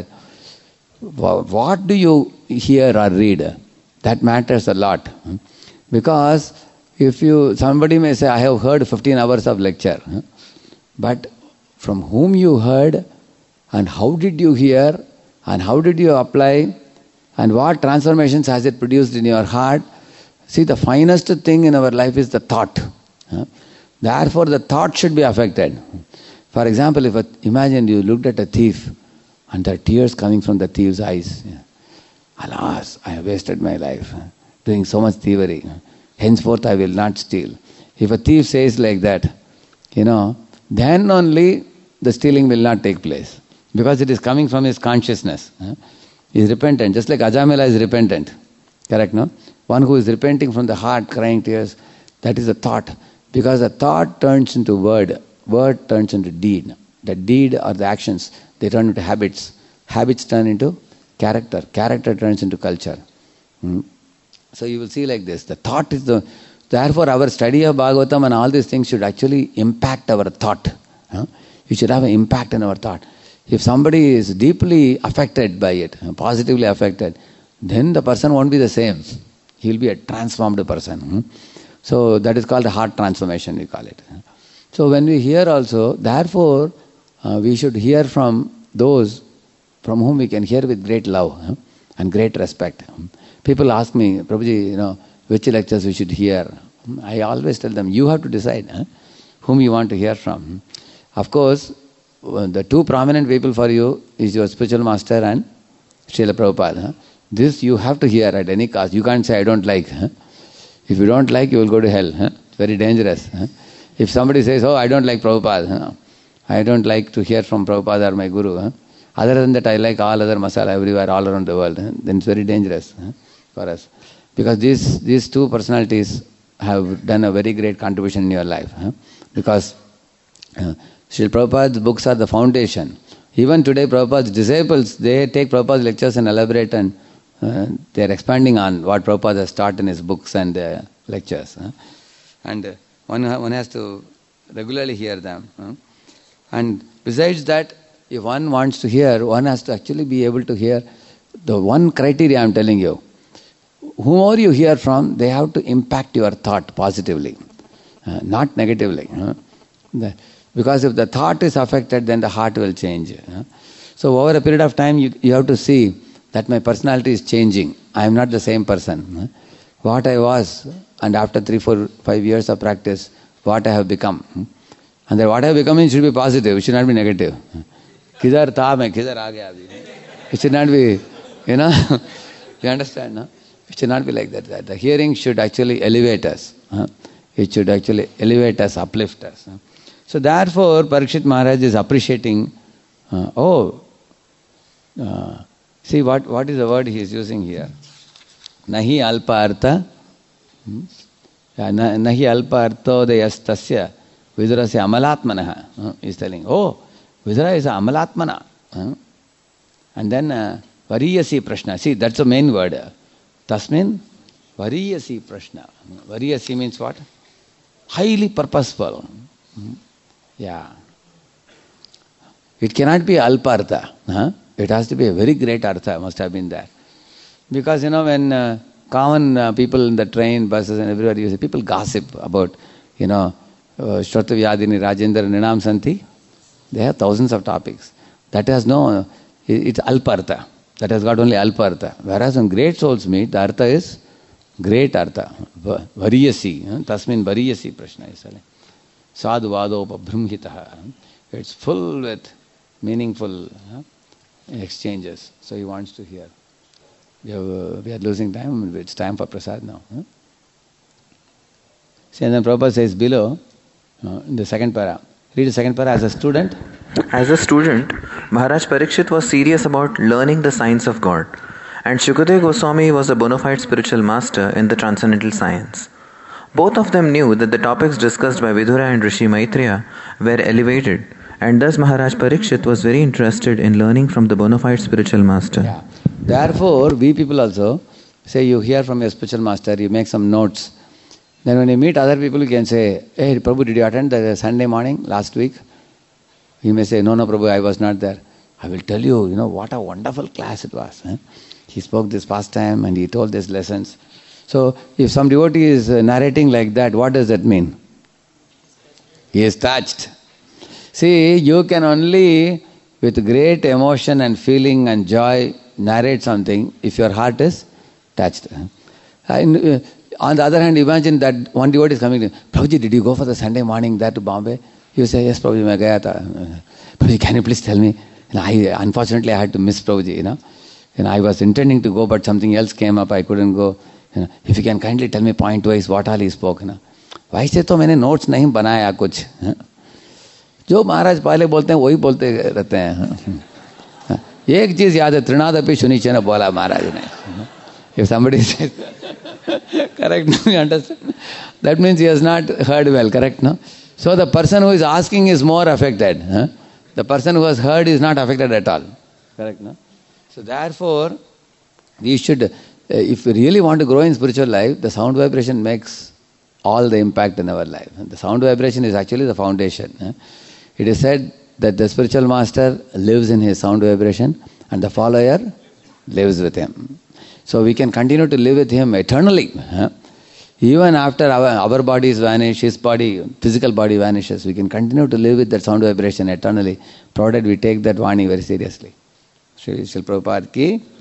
[SPEAKER 1] what do you hear or read? That matters a lot. Because if you, somebody may say, I have heard fifteen hours of lecture, but from whom you heard and how did you hear and how did you apply and what transformations has it produced in your heart? See, the finest thing in our life is the thought. Therefore, the thought should be affected. For example, if a, imagine you looked at a thief and there are tears coming from the thief's eyes. Alas, I have wasted my life doing so much thievery. Henceforth, I will not steal. If a thief says like that, you know, then only the stealing will not take place. Because it is coming from his consciousness. He is repentant, just like Ajamila is repentant. Correct, no? One who is repenting from the heart, crying tears, that is a thought. Because the thought turns into word, word turns into deed. The deed or the actions, they turn into habits. Habits turn into character. Character turns into culture. Hmm? So you will see like this. The thought is the... Therefore our study of Bhagavatam and all these things should actually impact our thought. Huh? You should have an impact in our thought. If somebody is deeply affected by it, positively affected, then the person won't be the same. He will be a transformed person. Hmm? So that is called a heart transformation, we call it. So when we hear also, therefore, uh, we should hear from those from whom we can hear with great love huh? and great respect. People ask me, Prabhuji, you know, which lectures we should hear. I always tell them, you have to decide huh? whom you want to hear from. Of course, the two prominent people for you is your spiritual master and Srila Prabhupada. Huh? This you have to hear at any cost. You can't say, I don't like. Huh? If you don't like, you will go to hell. Huh? It's very dangerous. Huh? If somebody says, oh, I don't like Prabhupada, huh? I don't like to hear from Prabhupada or my Guru. Huh? Other than that, I like all other masala everywhere, all around the world. Huh? Then it's very dangerous huh? for us. Because these, these two personalities have done a very great contribution in your life. Huh? Because uh, Srila Prabhupada's books are the foundation. Even today, Prabhupada's disciples, they take Prabhupada's lectures and elaborate and uh, they are expanding on what Prabhupada has taught in his books and uh, lectures. Huh? And uh, one, one has to regularly hear them. Huh? And besides that, if one wants to hear, one has to actually be able to hear the one criteria I am telling you. Whomever you hear from, they have to impact your thought positively, uh, not negatively. Huh? The, because if the thought is affected, then the heart will change. Huh? So over a period of time, you, you have to see that my personality is changing. I am not the same person. Huh? What I was, and after three, four, five years of practice, what I have become. Huh? And then what I have become should be positive, it should not be negative. Kidhar tha main, kidhar aa gaya abhi. It should not be, you know, you understand, no? It should not be like that. that. The hearing should actually elevate us. Huh? It should actually elevate us, uplift us. Huh? So therefore, Parikshit Maharaj is appreciating, uh, oh, uh, see what, what is the word he is using here? Nahi alpa artha, hmm? Nahi alpa artho deyastasya vidurasya amalatmanaha. Uh, he is telling, oh, Vidura is amalatmana. Uh, and then uh, variyasi prashna. See, that's the main word. Tasmin variyasi prashna. Variyasi means what? Highly purposeful. Hmm? Yeah. It cannot be alpa artha. Huh? It has to be a very great artha, must have been there. Because, you know, when uh, common uh, people in the train, buses and everywhere, you see, people gossip about, you know, uh, Shrotu Vyadini, Rajendra, Ninam Santi. They have thousands of topics. That has no, it's alpa artha. That has got only alpa artha. Whereas when great souls meet, the artha is Great artha. Variyasi. Tasmin variyasi prashna is there. Sadhu vadopa brahmhitaha. It's full with meaningful exchanges. So he wants to hear. We, have, uh, we are losing time. It's time for prasad now. Huh? See, and then Prabhupada says below, uh, in the second para. Read the second para. As a student.
[SPEAKER 2] As a student, Maharaj Parikshit was serious about learning the science of God. And Shukadeva Goswami was a bona fide spiritual master in the transcendental science. Both of them knew that the topics discussed by Vidura and Rishi Maitreya were elevated, and thus Maharaj Parikshit was very interested in learning from the bona fide spiritual master.
[SPEAKER 1] Yeah. Therefore, we people also, say you hear from your spiritual master, you make some notes. Then when you meet other people, you can say, hey Prabhu, did you attend the Sunday morning last week? You may say, no, no Prabhu, I was not there. I will tell you, you know, what a wonderful class it was. Eh? He spoke this past time and he told these lessons. So, if some devotee is narrating like that, what does that mean? He is touched. See, you can only, with great emotion and feeling and joy, narrate something if your heart is touched. And, uh, on the other hand, imagine that one devotee is coming to, Prabhuji, did you go for the Sunday morning there to Bombay? You say, yes, Prabhuji, I gaya tha. Prabhuji, can you please tell me? And I, unfortunately, I had to miss Prabhuji, you know. And I was intending to go, but something else came up, I couldn't go. You know, if you can kindly tell me point-wise what all he spoke. You know. वैसे तो मैंने notes नहीं बनाया कुछ. जो महाराज पहले बोलते हैं वही बोलते रहते हैं. एक चीज याद है, त्रिनादपि शुनिचन बोला महाराज ने. If somebody says, correct, no, you understand? That means he has not heard well, correct, no? So the person who is asking is more affected. Huh? The person who has heard is not affected at all. Correct, no? So therefore, we should, uh, if we really want to grow in spiritual life, the sound vibration makes all the impact in our life. And the sound vibration is actually the foundation. Huh? It is said that the spiritual master lives in his sound vibration and the follower lives with him. So we can continue to live with him eternally. Huh? Even after our, our bodies vanish, his body, physical body vanishes, we can continue to live with that sound vibration eternally, provided we take that Vani very seriously. Shri Srila Prabhupada ki